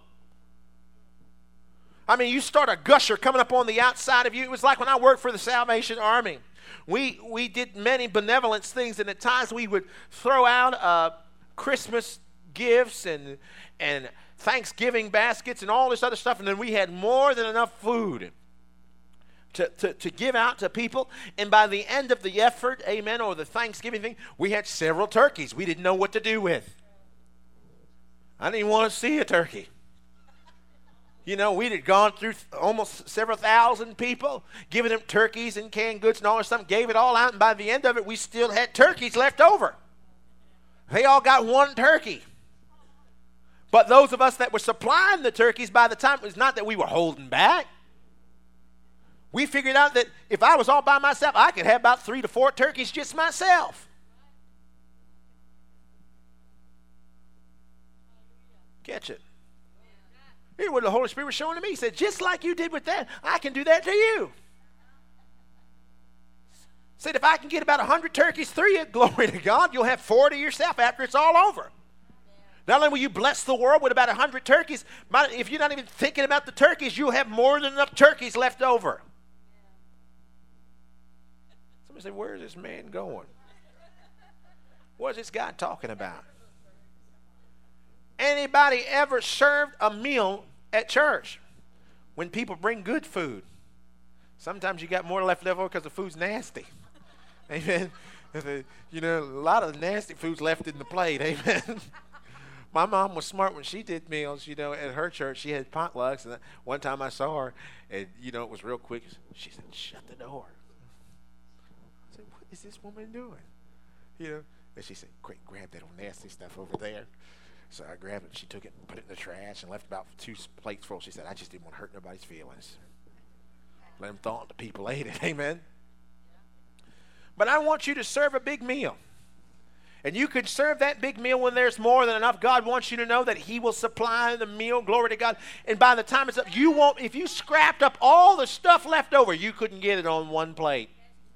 Speaker 1: I mean, you start a gusher coming up on the outside of you. It was like when I worked for the Salvation Army. We we did many benevolence things, and at times we would throw out uh, Christmas gifts and and Thanksgiving baskets and all this other stuff, and then we had more than enough food to, to, to give out to people. And by the end of the effort, amen, or the Thanksgiving thing, we had several turkeys we didn't know what to do with. I didn't even want to see a turkey. You know, we had gone through almost several thousand people, giving them turkeys and canned goods and all this stuff, gave it all out, and by the end of it, we still had turkeys left over. They all got one turkey. But those of us that were supplying the turkeys, by the time, it was not that we were holding back. We figured out that if I was all by myself, I could have about three to four turkeys just myself. Catch it. Here's what the Holy Spirit was showing to me. He said, just like you did with that, I can do that to you. Said, if I can get about one hundred turkeys through you, glory to God, you'll have four to yourself after it's all over. Not only will you bless the world with about one hundred turkeys, if you're not even thinking about the turkeys, you'll have more than enough turkeys left over. Somebody said, where is this man going? What is this guy talking about? Anybody ever served a meal at church when people bring good food? Sometimes you got more left over because the food's nasty. Amen. You know, a lot of nasty food's left in the plate. Amen. My mom was smart when she did meals, you know, at her church. She had potlucks, and one time I saw her, and, you know, it was real quick. She said, shut the door. I said, what is this woman doing? You know, and she said, quick, grab that old nasty stuff over there. So I grabbed it, and she took it and put it in the trash and left about two plates full. She said, I just didn't want to hurt nobody's feelings. Let them thought the people ate it. Amen.
Speaker 2: But I want you to serve a big meal. And you could serve that big meal when there's more than enough. God wants you to know that he will supply the meal. Glory to God. And by the time it's up, you won't, if you scrapped up all the stuff left over, you couldn't get it on one plate.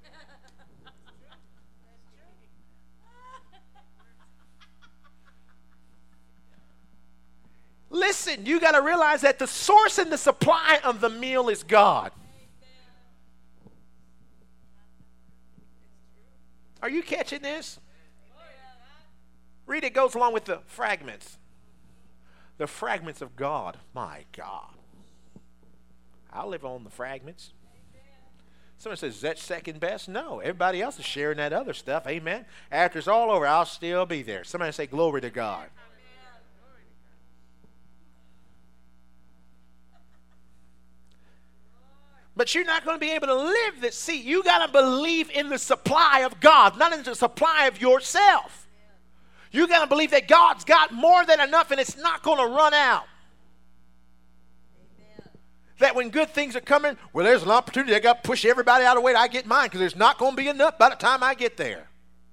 Speaker 2: Listen, you got to realize that the source and the supply of the meal is God. Are you catching this? Read, it goes along with the fragments. The fragments of God. My God. I'll live on the fragments. Someone says, is that second best? No. Everybody else is sharing that other stuff. Amen. After it's all over, I'll still be there. Somebody say, glory to God. But you're not going to be able to live this. See, you got to believe in the supply of God, not in the supply of yourself. You got to believe that God's got more than enough and it's not going to run out. Amen. That when good things are coming, well, there's an opportunity. I got to push everybody out of the way to I get mine because there's not going to be enough by the time I get there.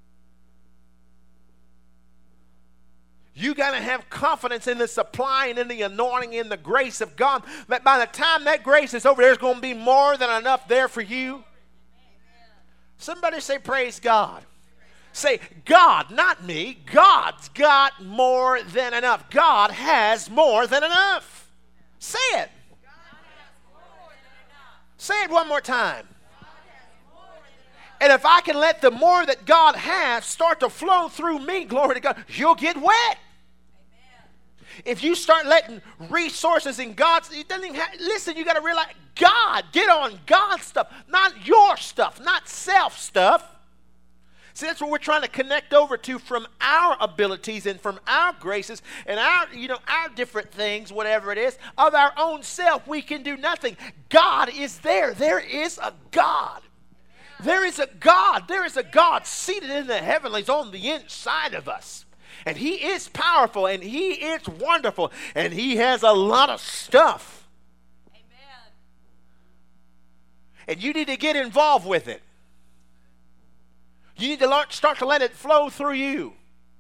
Speaker 2: You got to have confidence in the supply and in the anointing and the grace of God that by the time that grace is over, there's going to be more than enough there for you. Amen. Somebody say, praise God. Say, God, not me. God's got more than enough. God has more than enough. Say it. God has more than enough. Say it one more time. God has more than enough. And if I can let the more that God has start to flow through me, glory to God, you'll get wet. Amen. If you start letting resources in God's, it doesn't even have, listen, you got to realize, God, get on God's stuff, not your stuff, not self stuff. See, that's what we're trying to connect over to from our abilities and from our graces and our, you know, our different things, whatever it is. Of our own self, we can do nothing. God is there. There is a God. There is a God. There is a God seated in the heavenlies on the inside of us. And he is powerful and he is wonderful and he has a lot of stuff. Amen. And you need to get involved with it. You need to learn, start to let it flow through you.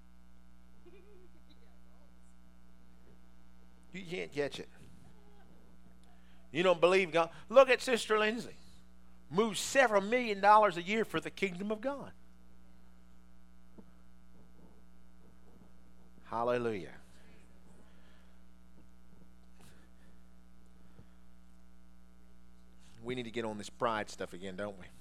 Speaker 2: You can't catch it. You don't believe God. Look at Sister Lindsay. Moves several million dollars a year for the kingdom of God. Hallelujah. We need to get on this pride stuff again, don't we?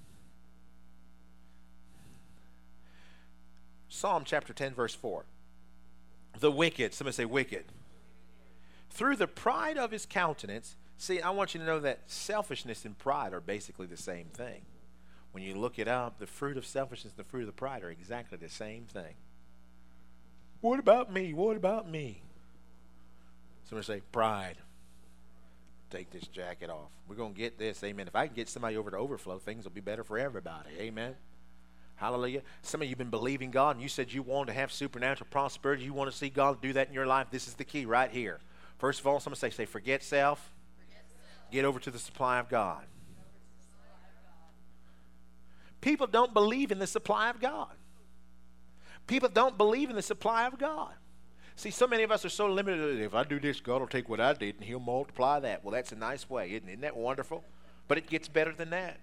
Speaker 2: Psalm chapter ten, verse four. The wicked, somebody say wicked. Through the pride of his countenance. See, I want you to know that selfishness and pride are basically the same thing. When you look it up, the fruit of selfishness and the fruit of the pride are exactly the same thing. What about me? What about me? Somebody say pride. Take this jacket off. We're going to get this. Amen. If I can get somebody over to overflow, things will be better for everybody. Amen. Hallelujah. Some of you have been believing God and you said you want to have supernatural prosperity. You want to see God do that in your life. This is the key right here. First of all, someone say, say forget self. Forget self. Get over to the supply of God. People don't believe in the supply of God. People don't believe in the supply of God. See, so many of us are so limited. If I do this, God will take what I did and he'll multiply that. Well, that's a nice way. Isn't, isn't that wonderful? But it gets better than that.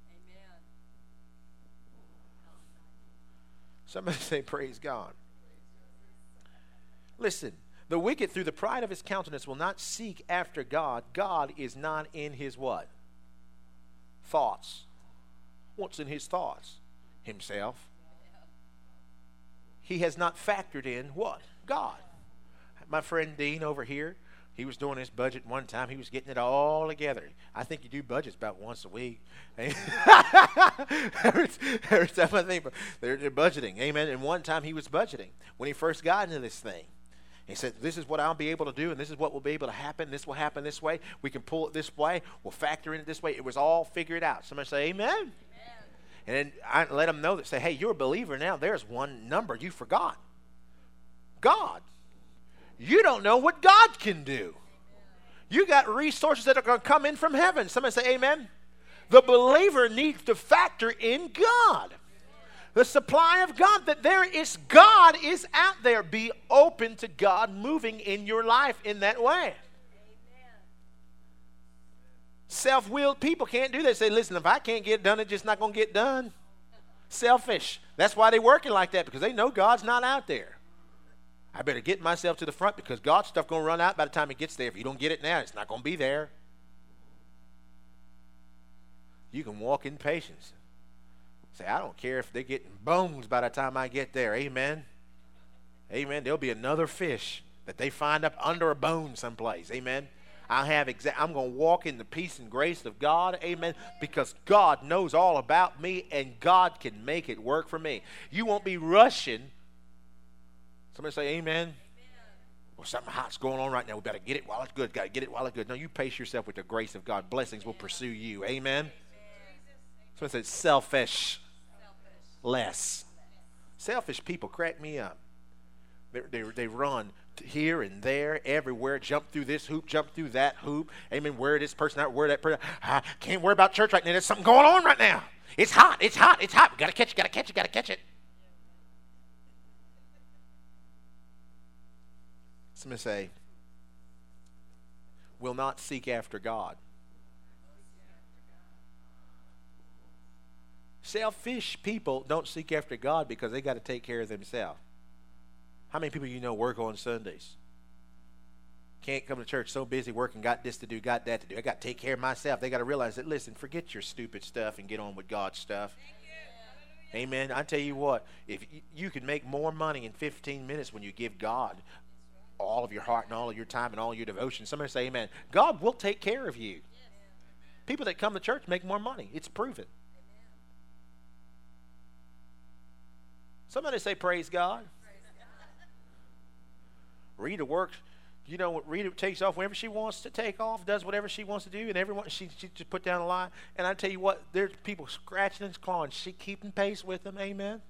Speaker 2: Somebody say, praise God. Listen, the wicked through the pride of his countenance will not seek after God. God is not in his what? Thoughts. What's in his thoughts? Himself. He has not factored in what? God. My friend Dean over here, he was doing his budget one time. He was getting it all together. I think you do budgets about once a week. every, every time I think, they're, they're budgeting. Amen. And one time he was budgeting when he first got into this thing. He said, this is what I'll be able to do, and this is what will be able to happen. This will happen this way. We can pull it this way. We'll factor in it this way. It was all figured out. Somebody say amen. Amen. And then I let them know that, say, hey, you're a believer now. There's one number you forgot. God. You don't know what God can do. You got resources that are going to come in from heaven. Somebody say amen. The believer needs to factor in God. The supply of God, that there is God is out there. Be open to God moving in your life in that way. Self-willed people can't do that. Say, listen, if I can't get it done, it's just not going to get done. Selfish. That's why they're working like that, because they know God's not out there. I better get myself to the front because God's stuff going to run out by the time it gets there. If you don't get it now, it's not going to be there. You can walk in patience. Say, I don't care if they're getting bones by the time I get there. Amen. Amen. There'll be another fish that they find up under a bone someplace. Amen. I have exa- I'm going to walk in the peace and grace of God. Amen. Because God knows all about me and God can make it work for me. You won't be rushing. Somebody say amen. Amen. Well, something hot's going on right now. We better get it while it's good. Got to get it while it's good. No, you pace yourself with the grace of God. Blessings will pursue you. Amen. Somebody say selfish. Less. Selfish people crack me up. They, they, they run here and there, everywhere, jump through this hoop, jump through that hoop. Amen. Where this person out, where that person. I can't worry about church right now. There's something going on right now. It's hot. It's hot. It's hot. We gotta catch it. Gotta catch it. Gotta catch it. Somebody say, will not seek after God. Selfish people don't seek after God because they got to take care of themselves. How many people you know work on Sundays? Can't come to church, so busy working, got this to do, got that to do. I got to take care of myself. They got to realize that, listen, forget your stupid stuff and get on with God's stuff. Amen. I tell you what, if you, you can make more money in fifteen minutes when you give God all of your heart and all of your time and all your devotion. Somebody say amen. God will take care of you. People that come to church make more money. It's proven. Somebody say praise God. Rita works, you know, Rita takes off whenever she wants to take off, does whatever she wants to do, and everyone, she, she just put down a line. And I tell you what, there's people scratching and clawing. She keeping pace with them, amen.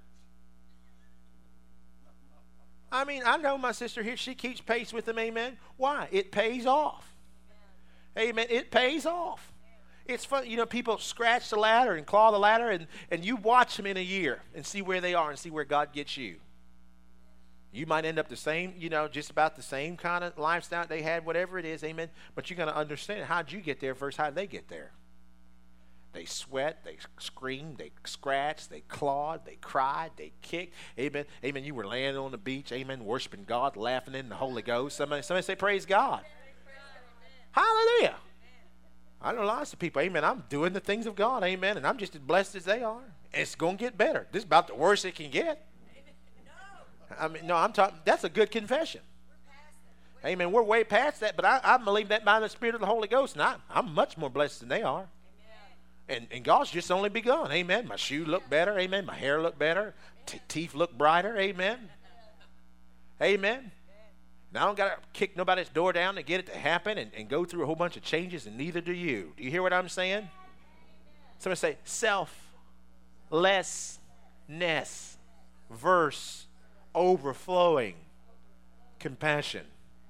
Speaker 2: I mean, I know my sister here, she keeps pace with them, amen. Why? It pays off. Amen. It pays off. It's fun, you know, people scratch the ladder and claw the ladder, and, and you watch them in a year and see where they are and see where God gets you. You might end up the same, you know, just about the same kind of lifestyle they had, whatever it is, amen. But you're going to understand, how'd you get there versus how did they get there? They sweat, they screamed, they scratched, they clawed, they cried, they kicked, amen. Amen. You were laying on the beach, amen, worshiping God, laughing in the Holy Ghost. Somebody, somebody say, praise God. Hallelujah. I know lots of people, amen, I'm doing the things of God, amen, and I'm just as blessed as they are. It's going to get better. This is about the worst it can get. I mean, no, I'm talking, that's a good confession. Amen. We're way past that, but I, I believe that by the Spirit of the Holy Ghost, and I, I'm much more blessed than they are. And, and God's just only begun. Amen. My shoe look better. Amen. My hair look better. T- teeth look brighter. Amen. Amen. Now I don't got to kick nobody's door down to get it to happen and, and go through a whole bunch of changes, and neither do you. Do you hear what I'm saying? Somebody say selflessness verse overflowing compassion.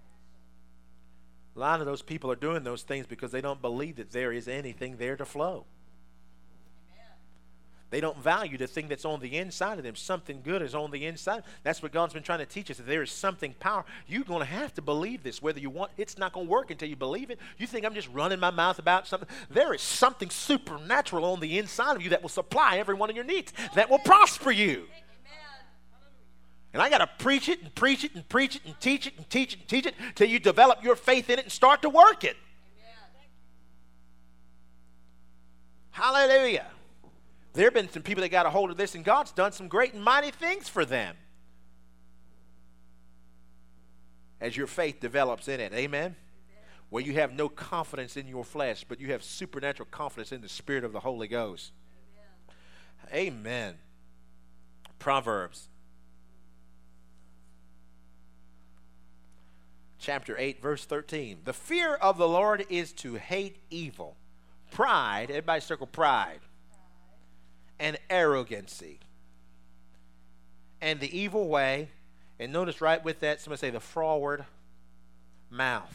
Speaker 2: A lot of those people are doing those things because they don't believe that there is anything there to flow. Amen. They don't value the thing that's on the inside of them. Something good is on the inside. That's what God's been trying to teach us, that there is something power. You're going to have to believe this, whether you want. It's not going to work until you believe it. You think I'm just running my mouth about something. There is something supernatural on the inside of you that will supply every one of your needs, that will prosper you. And I got to preach it and preach it and preach it and teach it and teach it and teach it till you develop your faith in it and start to work it. Amen. Hallelujah. There have been some people that got a hold of this, and God's done some great and mighty things for them as your faith develops in it. Amen. Amen. Where you have no confidence in your flesh, but you have supernatural confidence in the Spirit of the Holy Ghost. Amen. Amen. Proverbs chapter eight, verse thirteen. The fear of the Lord is to hate evil. Pride, everybody circle pride. And arrogancy. And the evil way. And notice right with that, somebody say the froward mouth.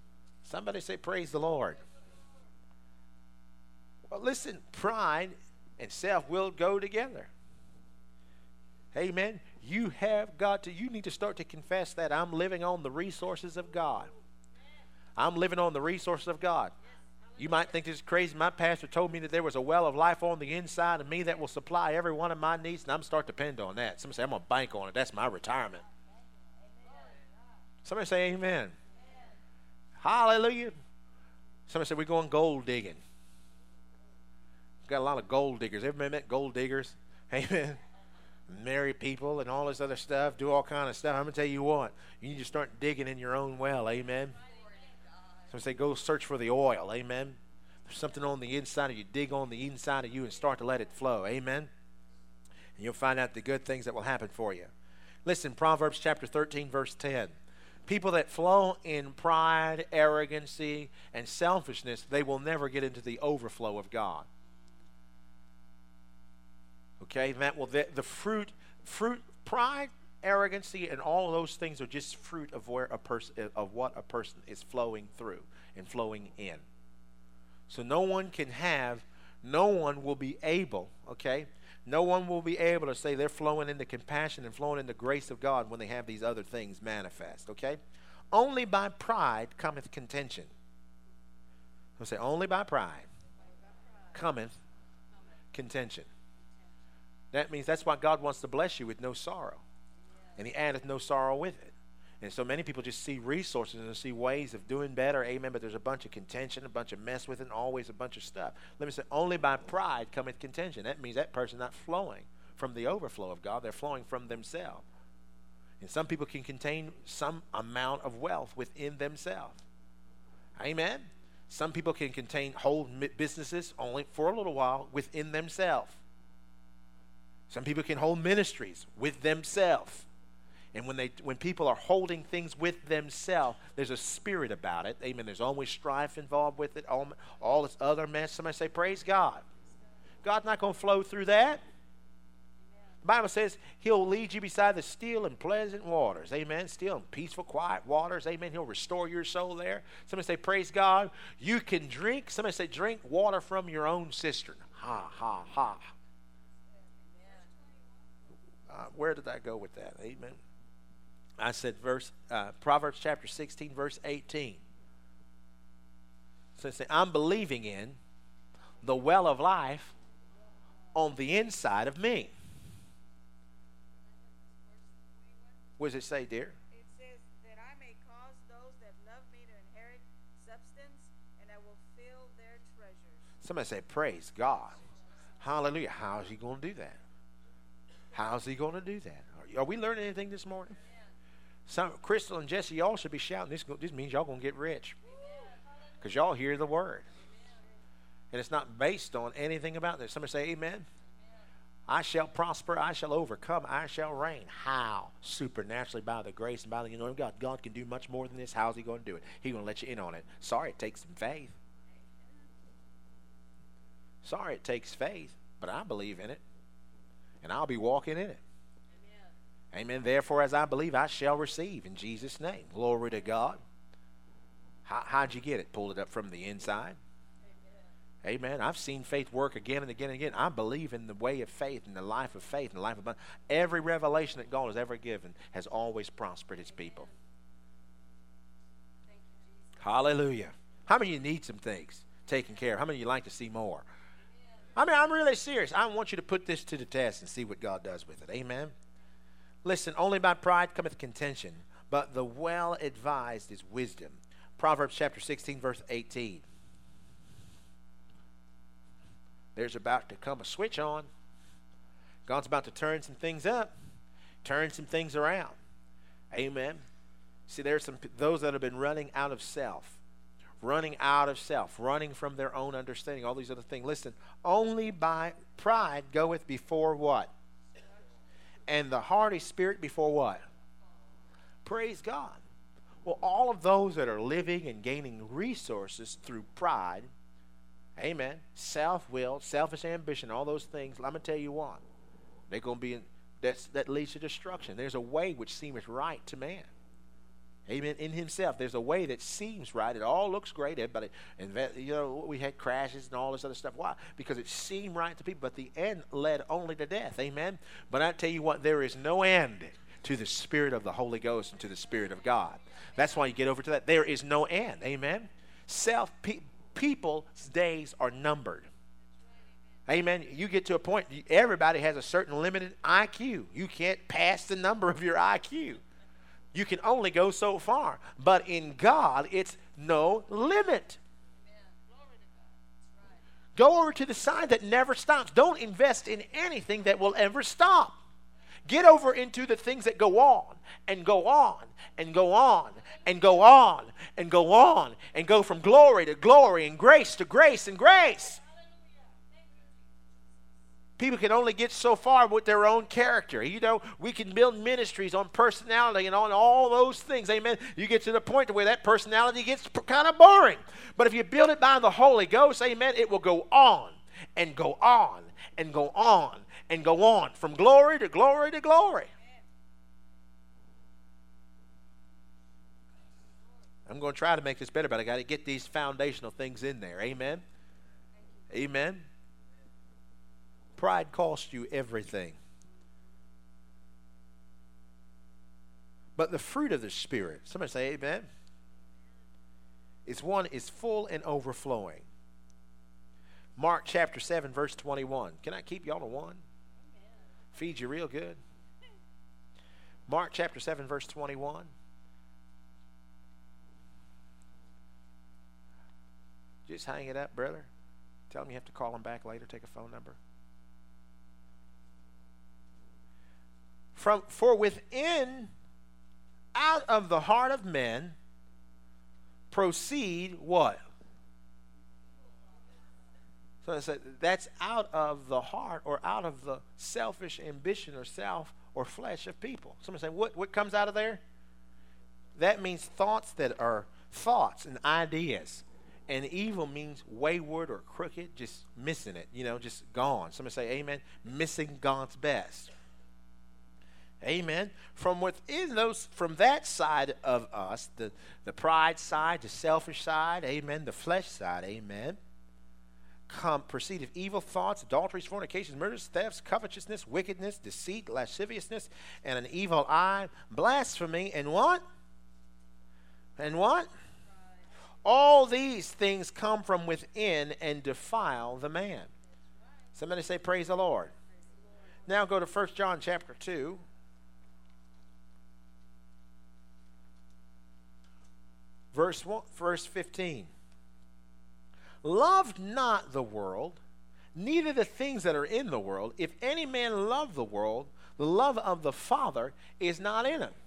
Speaker 2: Somebody say praise the Lord. Well, listen, pride and self will go together. Amen. You have got to, you need to start to confess that I'm living on the resources of God. I'm living on the resources of God. You might think this is crazy. My pastor told me that there was a well of life on the inside of me that will supply every one of my needs, and I'm starting to depend on that. Somebody say, I'm going to bank on it. That's my retirement. Somebody say amen. Amen. Hallelujah. Somebody say, we're going gold digging. Got a lot of gold diggers. Everybody met gold diggers? Amen. Marry people and all this other stuff, do all kind of stuff. I'm going to tell you what, you need to start digging in your own well. Amen. Somebody say, go search for the oil. Amen. There's something on the inside of you. Dig on the inside of you and start to let it flow. Amen. And you'll find out the good things that will happen for you. Listen, Proverbs chapter thirteen, verse ten. People that flow in pride, arrogancy, and selfishness, they will never get into the overflow of God. Okay, that will the, the fruit, fruit, pride, arrogancy, and all of those things are just fruit of where a person, of what a person is flowing through and flowing in. So no one can have, no one will be able. Okay, no one will be able to say they're flowing in the compassion and flowing in the grace of God when they have these other things manifest. Okay, only by pride cometh contention. I'll say only by pride cometh contention. That means that's why God wants to bless you with no sorrow. And he addeth no sorrow with it. And so many people just see resources and see ways of doing better. Amen. But there's a bunch of contention, a bunch of mess with it, and always a bunch of stuff. Let me say, only by pride cometh contention. That means that person's not flowing from the overflow of God. They're flowing from themselves. And some people can contain some amount of wealth within themselves. Amen. Some people can contain whole businesses only for a little while within themselves. Some people can hold ministries with themselves. And when they, when people are holding things with themselves, there's a spirit about it. Amen. There's always strife involved with it. All, all this other mess. Somebody say, praise God. God's not going to flow through that. The Bible says he'll lead you beside the still and pleasant waters. Amen. Still and peaceful, quiet waters. Amen. He'll restore your soul there. Somebody say, praise God. You can drink. Somebody say, drink water from your own cistern. Ha, ha, ha. Uh, where did I go with that? Amen. I said verse uh, Proverbs chapter sixteen, verse eighteen. So say, I'm believing in the well of life on the inside of me. What does it say, dear?
Speaker 3: It says that I may cause those that love me to inherit substance, and I will fill their treasures.
Speaker 2: Somebody say, praise God. Hallelujah. How is he going to do that? How's he going to do that? Are, are we learning anything this morning? Some, Crystal and Jesse, y'all should be shouting. This, this means y'all going to get rich. Because y'all hear the word. And it's not based on anything about this. Somebody say amen. I shall prosper. I shall overcome. I shall reign. How? Supernaturally by the grace and by the anointing of God. God can do much more than this. How's he going to do it? He's going to let you in on it. Sorry, it takes some faith. Sorry, it takes faith. But I believe in it. And I'll be walking in it. Amen. Amen. Therefore, as I believe, I shall receive in Jesus' name. Glory to God. How, how'd you get it? Pulled it up from the inside. Amen. Amen. I've seen faith work again and again and again. I believe in the way of faith and the life of faith and the life of every revelation that God has ever given has always prospered his people.
Speaker 3: Thank you, Jesus.
Speaker 2: Hallelujah. How many of you need some things taken care of? How many of you like to see more? I mean, I'm really serious. I want you to put this to the test and see what God does with it. Amen. Listen, only by pride cometh contention, but the well-advised is wisdom. Proverbs chapter sixteen, verse eighteen. There's about to come a switch on. God's about to turn some things up, turn some things around. Amen. See, there's some those that have been running out of self. Running out of self, running from their own understanding, all these other things. Listen, only by pride goeth before what? And the haughty spirit before what? Praise God. Well, all of those that are living and gaining resources through pride, amen, self-will, selfish ambition, all those things, I'm going to tell you what, they're going to be, in, that's, that leads to destruction. There's a way which seemeth right to man. Amen. In himself, there's a way that seems right. It all looks great. Everybody, and you know, we had crashes and all this other stuff. Why? Because it seemed right to people, but the end led only to death. Amen. But I tell you what, there is no end to the Spirit of the Holy Ghost and to the Spirit of God. That's why you get over to that. There is no end. Amen. Self pe- people's days are numbered. Amen. You get to a point, everybody has a certain limited I Q. You can't pass the number of your I Q. You can only go so far. But in God, it's no limit. Go over to the side that never stops. Don't invest in anything that will ever stop. Get over into the things that go on and go on and go on and go on and go on and go from glory to glory and grace to grace and grace. People can only get so far with their own character. You know, we can build ministries on personality and on all those things. Amen. You get to the point where that personality gets kind of boring. But if you build it by the Holy Ghost, amen, it will go on and go on and go on and go on from glory to glory to glory. I'm going to try to make this better, but I got to get these foundational things in there. Amen. Amen. Pride costs you everything. But the fruit of the Spirit, somebody say amen. It's one is full and overflowing. Mark chapter seven, verse twenty-one. Can I keep y'all to one? Feed you real good. Mark chapter seven, verse twenty-one. Just hang it up, brother. Tell them you have to call them back later. Take a phone number. From, for within, out of the heart of men, proceed what? So I said, that's out of the heart or out of the selfish ambition or self or flesh of people. Somebody say, what, what comes out of there? That means thoughts that are thoughts and ideas. And evil means wayward or crooked, just missing it, you know, just gone. Somebody say, amen, missing God's best. Amen. From within those, from that side of us, the, the pride side, the selfish side, amen, the flesh side, amen, come proceed of evil thoughts, adulteries, fornications, murders, thefts, covetousness, wickedness, deceit, lasciviousness, and an evil eye, blasphemy, and what? And what? All these things come from within and defile the man. Somebody say, praise the Lord. Now go to First John chapter two. Verse one, verse fifteen. Love not the world, neither the things that are in the world. If any man love the world, the love of the Father is not in him.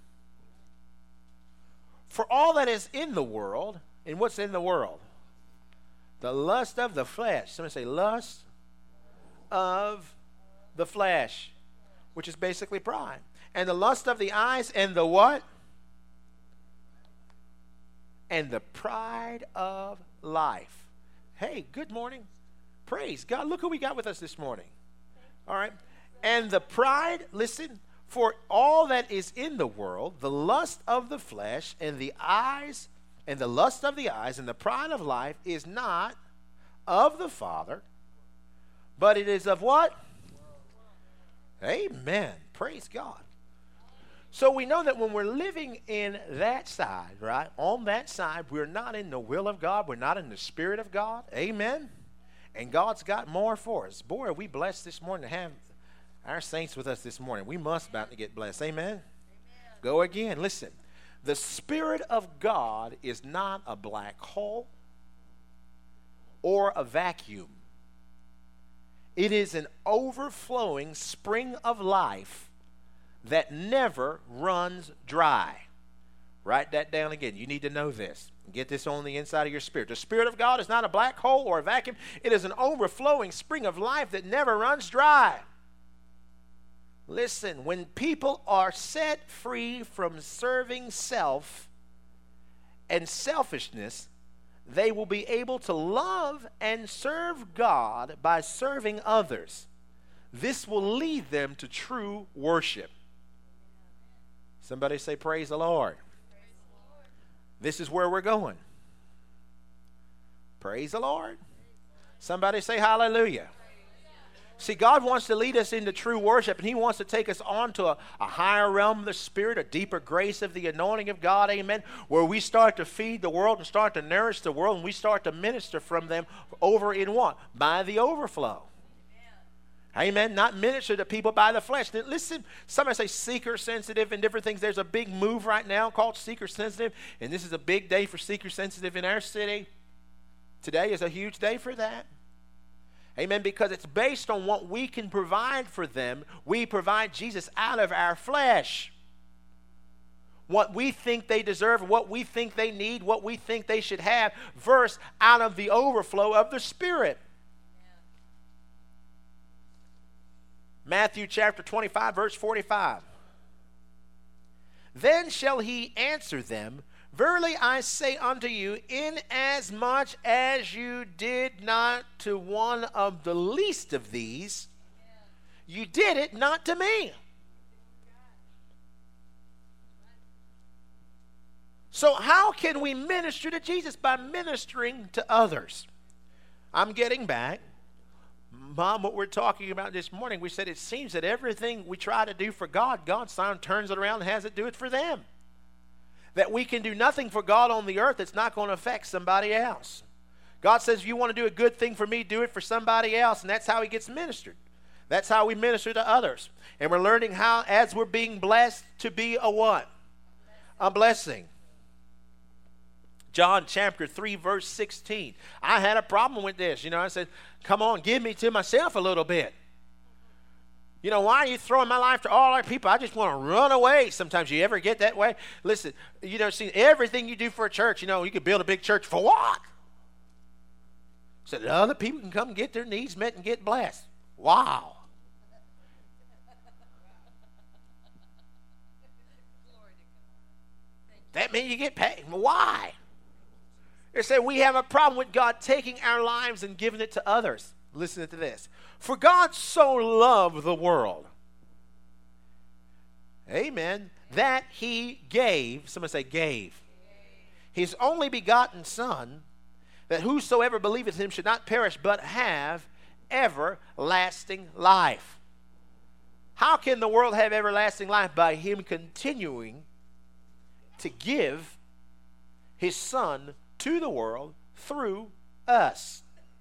Speaker 2: For all that is in the world, and what's in the world? The lust of the flesh. Somebody say, lust of the flesh, which is basically pride. And the lust of the eyes, and the what? And the pride of life. Hey, good morning. Praise God. Look who we got with us this morning. All right. And the pride, listen, for all that is in the world, the lust of the flesh and the eyes, and the lust of the eyes and the pride of life is not of the Father, but it is of what? Amen. Praise God. So we know that when we're living in that side, right, on that side, we're not in the will of God. We're not in the Spirit of God. Amen. And God's got more for us. Boy, are we blessed this morning to have our saints with us this morning. We must about to get blessed. Amen. Amen. Go again. Listen. The Spirit of God is not a black hole or a vacuum. It is an overflowing spring of life that never runs dry. Write that down again. You need to know this. Get this on the inside of your spirit. The Spirit of God is not a black hole or a vacuum. It is an overflowing spring of life that never runs dry. Listen, when people are set free from serving self and selfishness, they will be able to love and serve God by serving others. This will lead them to true worship. Somebody say, praise the Lord. This is where we're going. Praise the Lord. Somebody say hallelujah. See, God wants to lead us into true worship, and he wants to take us on to a, a higher realm of the Spirit, a deeper grace of the anointing of God, amen, where we start to feed the world and start to nourish the world, and we start to minister from them over in what? By the overflow. Amen. Amen. Not minister to people by the flesh. Now, listen, somebody say seeker sensitive and different things. There's a big move right now called seeker sensitive, and this is a big day for seeker sensitive in our city. Today is a huge day for that. Amen, because it's based on what we can provide for them. We provide Jesus out of our flesh. What we think they deserve, what we think they need, what we think they should have, verse out of the overflow of the Spirit. Yeah. Matthew chapter twenty-five, verse forty-five. Then shall he answer them, verily I say unto you, inasmuch as you did not to one of the least of these, you did it not to me. So how can we minister to Jesus? By ministering to others. I'm getting back. Mom, what we're talking about this morning, we said it seems that everything we try to do for God, God sometimes turns it around and has it do it for them. That we can do nothing for God on the earth that's not going to affect somebody else. God says, if you want to do a good thing for me, do it for somebody else. And that's how he gets ministered. That's how we minister to others. And we're learning how, as we're being blessed, to be a what? A blessing. John chapter three, verse sixteen. I had a problem with this. You know, I said, come on, give me to myself a little bit. You know, why are you throwing my life to all our people? I just want to run away. Sometimes you ever get that way? Listen, you know, see, everything you do for a church, you know, you could build a big church for what? So that other people can come get their needs met and get blessed. Wow. That means you get paid. Why? They say we have a problem with God taking our lives and giving it to others. Listen to this. For God so loved the world, amen, that he gave, somebody say gave, his only begotten Son, that whosoever believeth him should not perish, but have everlasting life. How can the world have everlasting life? By him continuing to give his Son to the world through us.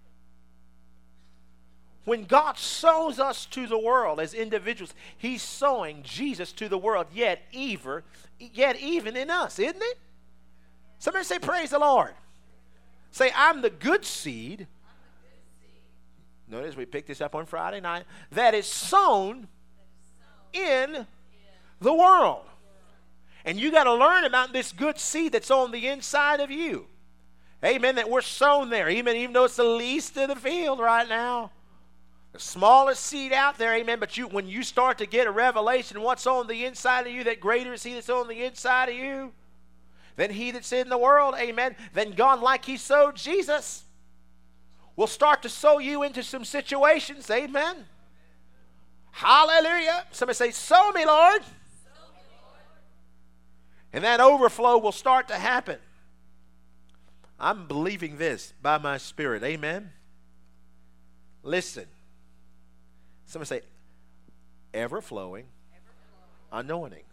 Speaker 2: When God sows us to the world as individuals, he's sowing Jesus to the world, yet even, yet even in us, isn't it? Somebody say, praise the Lord. Say, I'm the good seed. Notice we picked this up on Friday night. That is sown in the world. And you got to learn about this good seed that's on the inside of you. Amen, that we're sown there. Even, even though it's the least of the field right now. The smallest seed out there, amen, but you, when you start to get a revelation what's on the inside of you, that greater is he that's on the inside of you than he that's in the world, amen, then God, like he sowed Jesus, will start to sow you into some situations, amen. Hallelujah. Somebody say, sow me, Lord. Sow me, Lord. And that overflow will start to happen. I'm believing this by my Spirit, amen. Listen. Somebody say, ever-flowing anointing.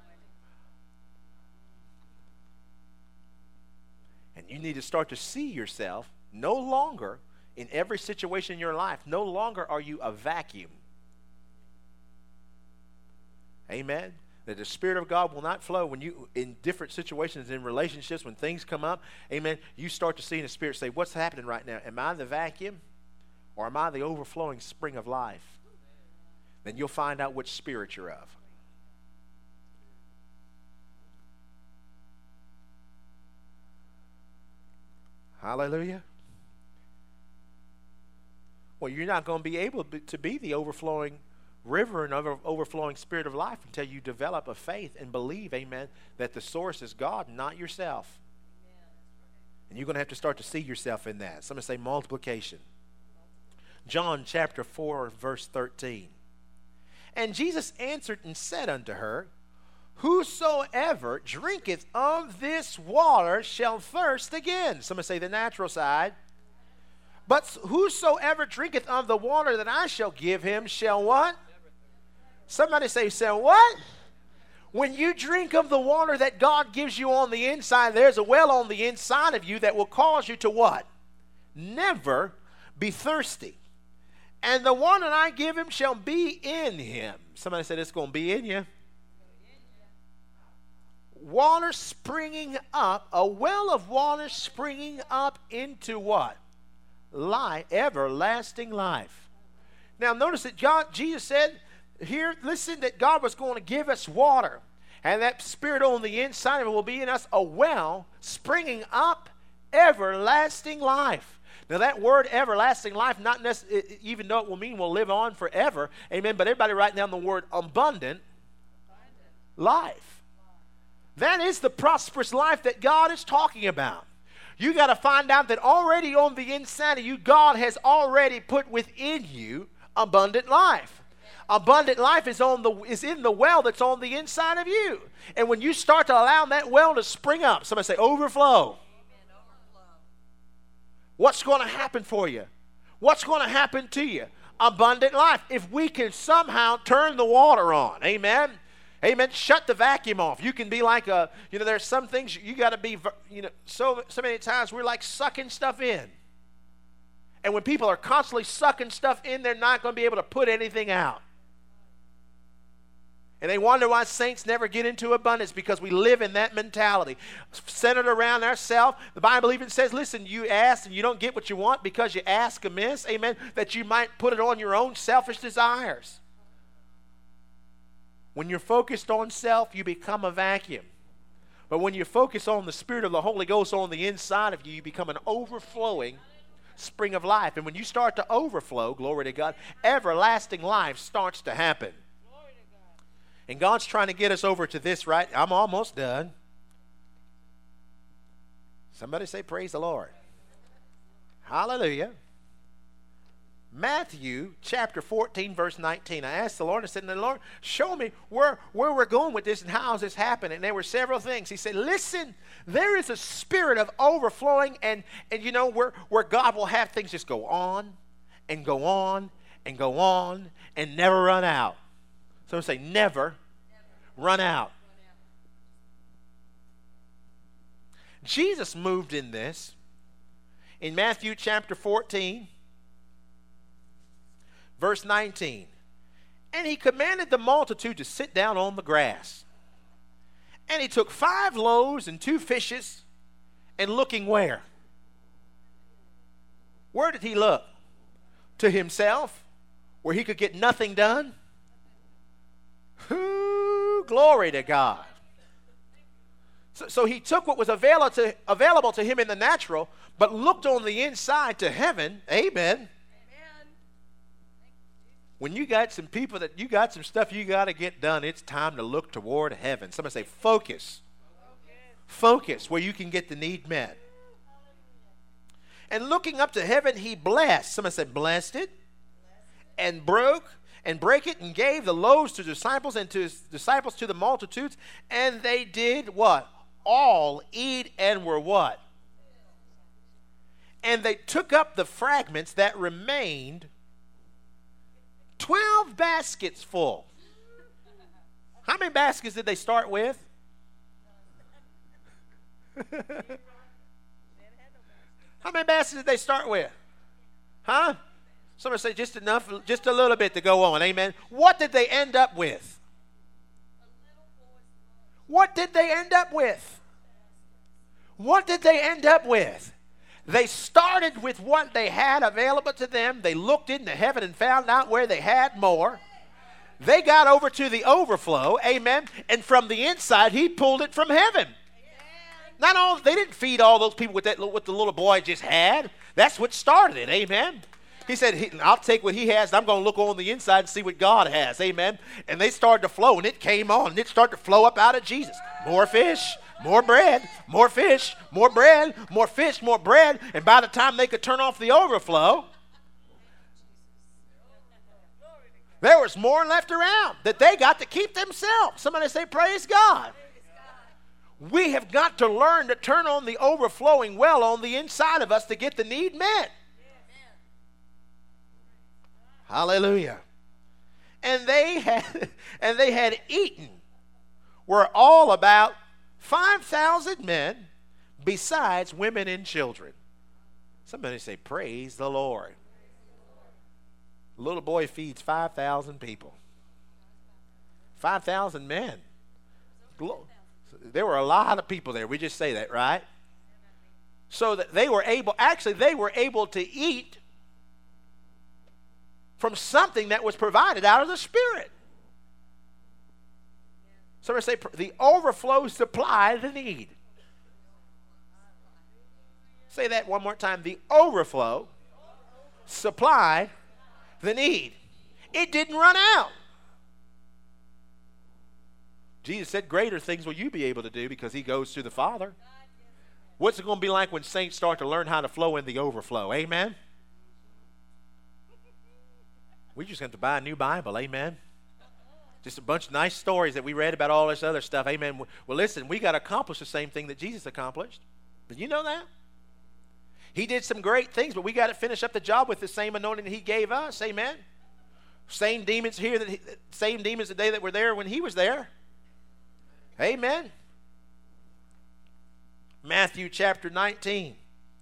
Speaker 2: And you need to start to see yourself no longer in every situation in your life. No longer are you a vacuum. Amen. That the Spirit of God will not flow when you, in different situations, in relationships, when things come up, amen, you start to see in the Spirit, say, what's happening right now? Am I the vacuum or am I the overflowing spring of life? Then you'll find out which spirit you're of. Hallelujah. Well, you're not going to be able to be the overflowing river and over, overflowing spirit of life until you develop a faith and believe, amen, that the source is God, not yourself. Amen. And you're going to have to start to see yourself in that. Somebody say multiplication. John chapter four, verse thirteen. And Jesus answered and said unto her, whosoever drinketh of this water shall thirst again. Somebody say the natural side. But whosoever drinketh of the water that I shall give him shall what? Somebody say, say what? When you drink of the water that God gives you on the inside, there's a well on the inside of you that will cause you to what? Never be thirsty. And the water that I give him shall be in him. Somebody said it's going to be in you. Water springing up, a well of water springing up into what? Life, everlasting life. Now notice that God, Jesus said here, listen, that God was going to give us water, and that Spirit on the inside of it will be in us, a well springing up everlasting life. Now that word everlasting life, not necessarily, even though it will mean we'll live on forever, amen, but everybody write down the word abundant life. That is the prosperous life that God is talking about. You got to find out that already on the inside of you, God has already put within you abundant life. Abundant life is on the is in the well that's on the inside of you. And when you start to allow that well to spring up, somebody say overflow. Amen, overflow. What's going to happen for you? What's going to happen to you? Abundant life. If we can somehow turn the water on, amen. Amen. Shut the vacuum off. You can be like a, you know, there's some things you got to be, you know, so, so many times we're like sucking stuff in. And when people are constantly sucking stuff in, they're not going to be able to put anything out. And they wonder why saints never get into abundance, because we live in that mentality, centered around ourselves. The Bible even says, listen, you ask and you don't get what you want because you ask amiss, amen, that you might put it on your own selfish desires. When you're focused on self, you become a vacuum. But when you focus on the Spirit of the Holy Ghost on the inside of you, you become an overflowing spring of life. And when you start to overflow, glory to God, everlasting life starts to happen. And God's trying to get us over to this, right? I'm almost done. Somebody say, praise the Lord. Hallelujah. Matthew chapter fourteen, verse nineteen. I asked the Lord, I said, Lord, show me where, where we're going with this and how is this happening. And there were several things. He said, listen, there is a spirit of overflowing, and, and you know, where, where God will have things just go on and go on and go on and never run out. Someone say, never, never. Run out. Jesus moved in this. In Matthew chapter fourteen, verse nineteen, and he commanded the multitude to sit down on the grass. And he took five loaves and two fishes, and looking where? Where did he look? To himself, where he could get nothing done? Ooh, glory to God. So, so he took what was available to, available to him in the natural, but looked on the inside to heaven. Amen. When you got some people that you got some stuff you got to get done, it's time to look toward heaven. Somebody say focus. Focus where you can get the need met. And looking up to heaven, he blessed. Somebody said blessed it. And broke and break it and gave the loaves to the disciples and to his disciples to the multitudes. And they did what? All eat and were what? And they took up the fragments that remained, twelve baskets full. How many baskets did they start with? How many baskets did they start with? Huh? Somebody say just enough, just a little bit to go on. Amen. What did they end up with? What did they end up with? What did they end up with? They started with what they had available to them. They looked into heaven and found out where they had more. They got over to the overflow, amen, and from the inside, he pulled it from heaven. Not all, they didn't feed all those people with that, what the little boy just had. That's what started it, amen. He said, I'll take what he has, and I'm going to look on the inside and see what God has, amen. And they started to flow, and it came on, and it started to flow up out of Jesus. More fish, more bread, more fish, more bread, more fish, more bread. And by the time they could turn off the overflow, There was more left around that they got to keep themselves. Somebody say, praise God. We have got to learn to turn on the overflowing well on the inside of us to get the need met. Hallelujah. And they had and they had eaten were all about five thousand men besides women and children. Somebody say, praise the Lord. A little boy feeds five thousand people. five thousand men. There were a lot of people there. We just say that, right? So that they were able, actually they were able to eat from something that was provided out of the Spirit. Somebody say, the overflow supplied the need. Say that one more time. The overflow supplied the need. It didn't run out. Jesus said, greater things will you be able to do because he goes to the Father. What's it going to be like when saints start to learn how to flow in the overflow? Amen? We just have to buy a new Bible. Amen? Just a bunch of nice stories that we read about all this other stuff. Amen? Well, listen, we got to accomplish the same thing that Jesus accomplished. Did you know that? He did some great things, but we got to finish up the job with the same anointing that he gave us. Amen? Same demons here, that he, same demons today that were there when he was there. Amen? Matthew chapter nineteen,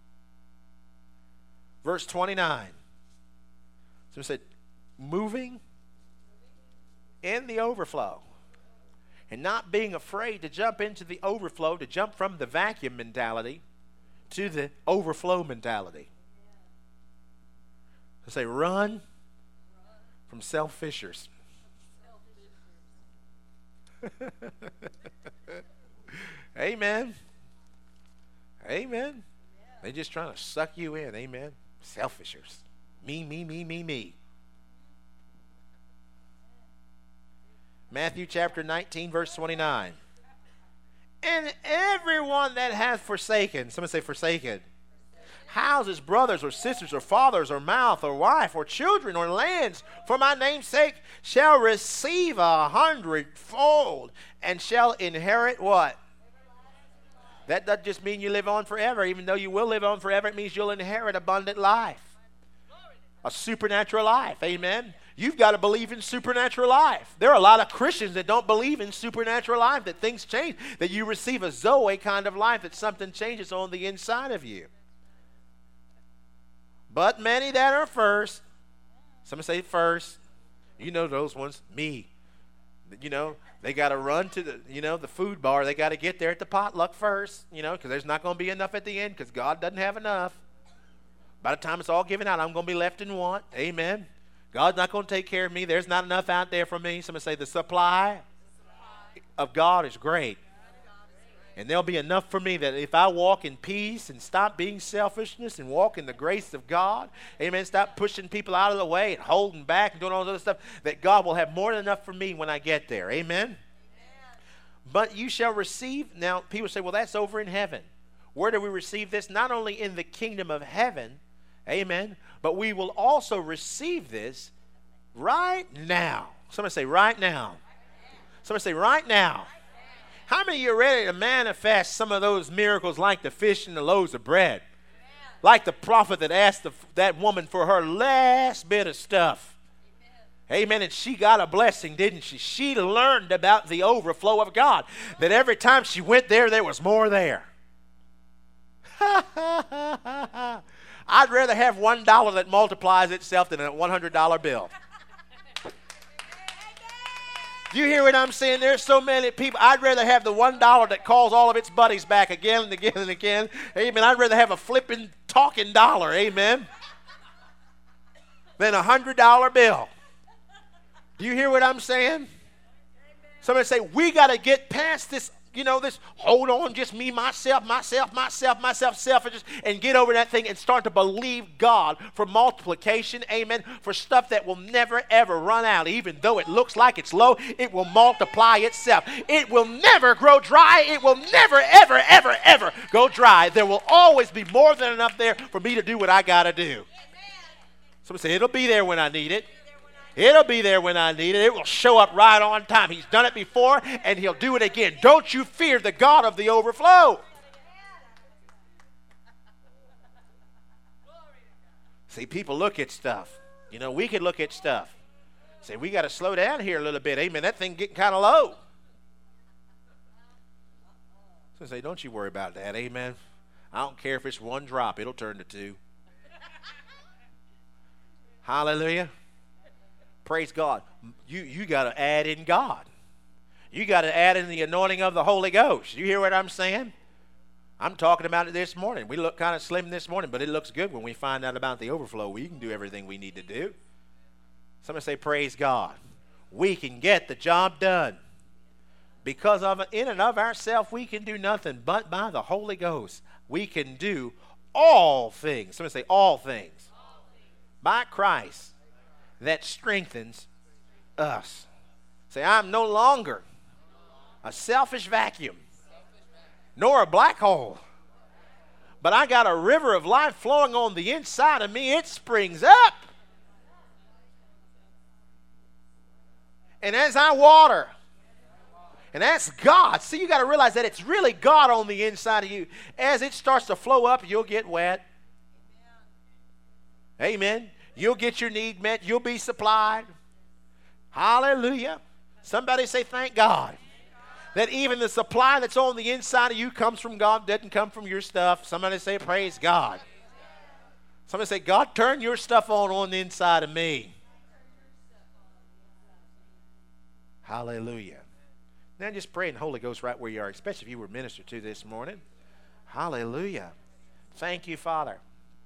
Speaker 2: verse twenty-nine. So it said, moving in the overflow and not being afraid to jump into the overflow, to jump from the vacuum mentality to the overflow mentality. So say, run from self-fishers. Amen. Amen. They're just trying to suck you in. Amen. Selfishers. Me, me, me, me, me. Matthew chapter nineteen, verse twenty-nine. And everyone that hath forsaken, somebody say forsaken, houses, brothers, or sisters, or fathers, or mouth, or wife, or children, or lands, for my name's sake, shall receive a hundredfold, and shall inherit what? That doesn't just mean you live on forever. Even though you will live on forever, it means you'll inherit abundant life. A supernatural life. Amen. You've got to believe in supernatural life. There are a lot of Christians that don't believe in supernatural life, that things change, that you receive a Zoe kind of life, that something changes on the inside of you. But many that are first, somebody say first, you know those ones, me. You know, they got to run to the, you know, the food bar. They got to get there at the potluck first, you know, because there's not going to be enough at the end because God doesn't have enough. By the time it's all given out, I'm going to be left in want. Amen. God's not going to take care of me. There's not enough out there for me. Somebody say the supply of God is great. And there'll be enough for me that if I walk in peace and stop being selfishness and walk in the grace of God, amen, stop pushing people out of the way and holding back and doing all this other stuff, that God will have more than enough for me when I get there. Amen? Amen. But you shall receive, now people say, well, that's over in heaven. Where do we receive this? Not only in the kingdom of heaven, amen, but we will also receive this right now. Somebody say right now. Somebody say right now. How many of you are ready to manifest some of those miracles like the fish and the loaves of bread? Amen. Like the prophet that asked the, that woman for her last bit of stuff. Amen. Amen. And she got a blessing, didn't she? She learned about the overflow of God. That every time she went there, there was more there. I'd rather have one dollar that multiplies itself than a one hundred dollar bill. Do you hear what I'm saying? There's so many people. I'd rather have the one dollar that calls all of its buddies back again and again and again. Amen. I'd rather have a flipping, talking dollar. Amen. Than a one hundred dollar bill. Do you hear what I'm saying? Somebody say, we got to get past this, you know, this hold on, just me, myself, myself, myself, myself, selfishness, and get over that thing and start to believe God for multiplication, amen, for stuff that will never, ever run out. Even though it looks like it's low, it will multiply itself. It will never grow dry. It will never, ever, ever, ever go dry. There will always be more than enough there for me to do what I got to do. Somebody say, it'll be there when I need it. It'll be there when I need it. It will show up right on time. He's done it before, and he'll do it again. Don't you fear the God of the overflow. See, people look at stuff. You know, we could look at stuff. Say, we got to slow down here a little bit. Amen. That thing getting kind of low. So say, don't you worry about that. Amen. I don't care if it's one drop. It'll turn to two. Hallelujah. Praise God. You, you got to add in God. You got to add in the anointing of the Holy Ghost. You hear what I'm saying? I'm talking about it this morning. We look kind of slim this morning, but it looks good when we find out about the overflow. We can do everything we need to do. Somebody say, praise God. We can get the job done. Because of in and of ourselves, we can do nothing but by the Holy Ghost. We can do all things. Somebody say, all things. All things. By Christ that strengthens us. Say, I'm no longer a selfish vacuum, nor a black hole. But I got a river of life flowing on the inside of me. It springs up. And as I water, and that's God. See, you got to realize that it's really God on the inside of you. As it starts to flow up, you'll get wet. Amen. Amen. You'll get your need met. You'll be supplied. Hallelujah. Somebody say, thank God. That even the supply that's on the inside of you comes from God, doesn't come from your stuff. Somebody say, praise God. Somebody say, God, turn your stuff on on the inside of me. Hallelujah. Now just pray in the Holy Ghost right where you are, especially if you were ministered to this morning. Hallelujah. Thank you, Father.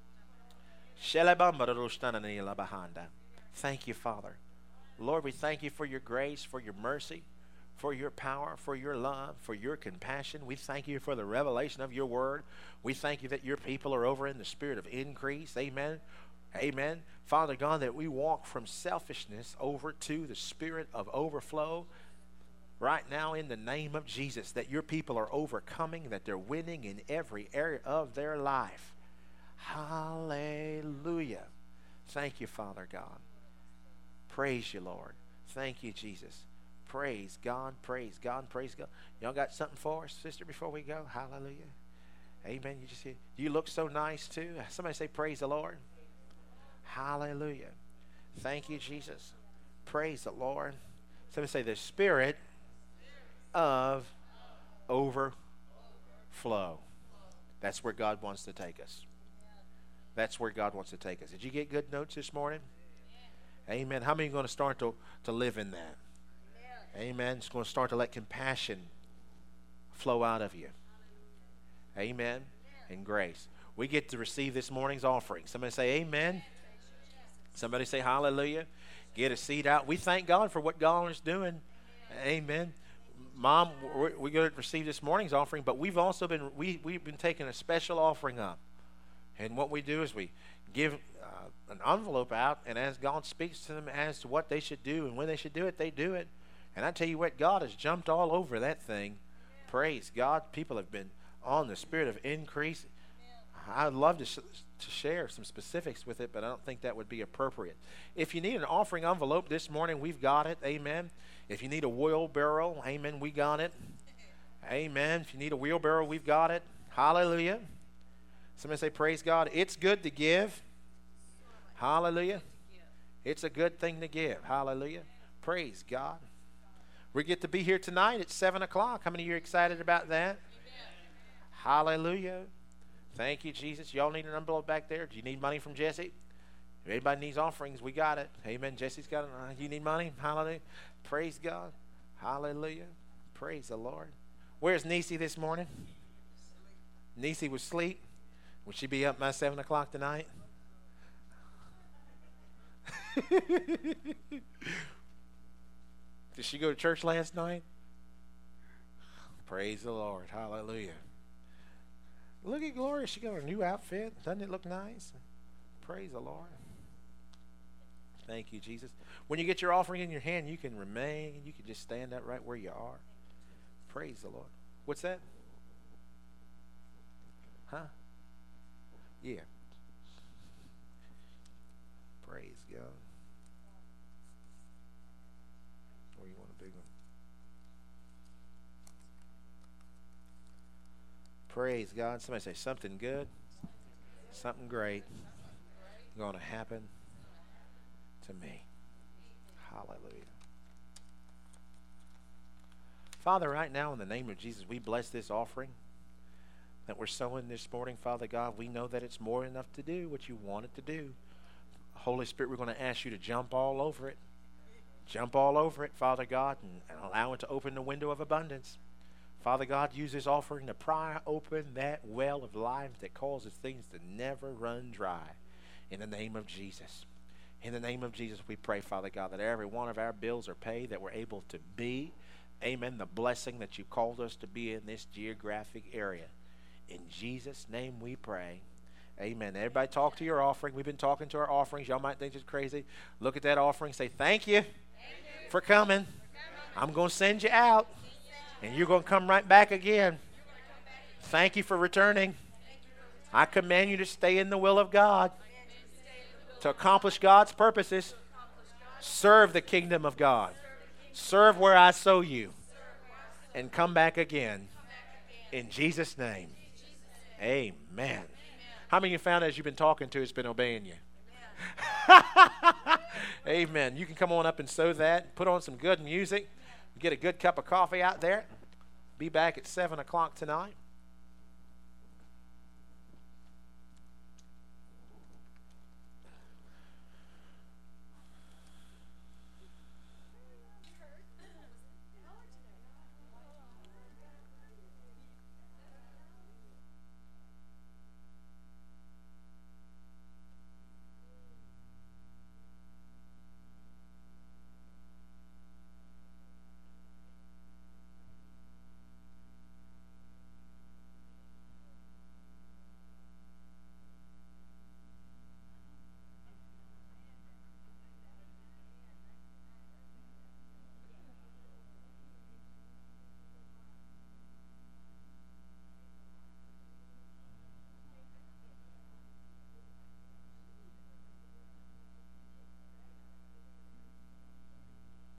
Speaker 2: Thank you, Father. Lord, we thank you for your grace, for your mercy, for your power, for your love, for your compassion. We thank you for the revelation of your word. We thank you that your people are over in the spirit of increase. Amen. Amen. Father God, that we walk from selfishness over to the spirit of overflow right now in the name of Jesus, that your people are overcoming, that they're winning in every area of their life. Hallelujah. Thank you, Father God. Praise you, Lord. Thank you, Jesus. Praise God, praise God, praise God. Y'all got something for us, sister, before we go? Hallelujah. Amen. You just you look so nice too. Somebody say, praise the Lord. Hallelujah. Thank you, Jesus. Praise the Lord. Somebody say, the spirit of overflow. That's where God wants to take us. That's where God wants to take us. Did you get good notes this morning? Amen. How many are going to start to, to live in that? Amen. It's going to start to let compassion flow out of you. Amen. And grace. We get to receive this morning's offering. Somebody say amen. Somebody say hallelujah. Get a seat out. We thank God for what God is doing. Amen. Mom, we're, we're going to receive this morning's offering, but we've also been we we've been taking a special offering up. And what we do is we give uh, an envelope out, and as God speaks to them as to what they should do and when they should do it, they do it. And I tell you what, God has jumped all over that thing. Praise God. People have been on the spirit of increase. I'd love to, sh- to share some specifics with it, but I don't think that would be appropriate. If you need an offering envelope this morning, we've got it. Amen. If you need a wheelbarrow, amen, we got it. Amen. If you need a wheelbarrow, we've got it. Hallelujah. Somebody say, praise God. It's good to give. Hallelujah. It's a good thing to give. Hallelujah. Praise God. We get to be here tonight at seven o'clock. How many of you are excited about that? Amen. Hallelujah. Thank you, Jesus. Y'all need an envelope back there? Do you need money from Jesse? If anybody needs offerings, we got it. Amen. Jesse's got it. Uh, you need money? Hallelujah. Praise God. Hallelujah. Praise the Lord. Where's Nisi this morning? Nisi was asleep. Would she be up by seven o'clock tonight? Did she go to church last night? Praise the Lord. Hallelujah. Look at Gloria. She got a new outfit. Doesn't it look nice? Praise the Lord. Thank you, Jesus. When you get your offering in your hand, you can remain. You can just stand up right where you are. Praise the Lord. What's that? Huh? Yeah. Praise God. big one. Praise God. Somebody say something good, something great going to happen to me. Hallelujah. Father, right now in the name of Jesus, we bless this offering that we're sowing this morning. Father God, we know that it's more than enough to do what you want it to do. Holy Spirit, we're going to ask you to jump all over it. Jump all over it, Father God, and, and allow it to open the window of abundance. Father God, use this offering to pry open that well of life that causes things to never run dry. In the name of Jesus. In the name of Jesus, we pray, Father God, that every one of our bills are paid, that we're able to be, amen, the blessing that you called us to be in this geographic area. In Jesus' name we pray. Amen. Everybody talk to your offering. We've been talking to our offerings. Y'all might think it's crazy. Look at that offering. Say, thank you, thank you. For coming. For coming. I'm going to send you out. And you're going to come right back again. Thank you for returning. I command you to stay in the will of God, to accomplish God's purposes. Serve the kingdom of God. Serve where I sow you. And come back again. In Jesus' name. Amen. How many of you found as you've been talking to has been obeying you? Amen. You can come on up and sow that. Put on some good music. Get a good cup of coffee out there. Be back at seven o'clock tonight.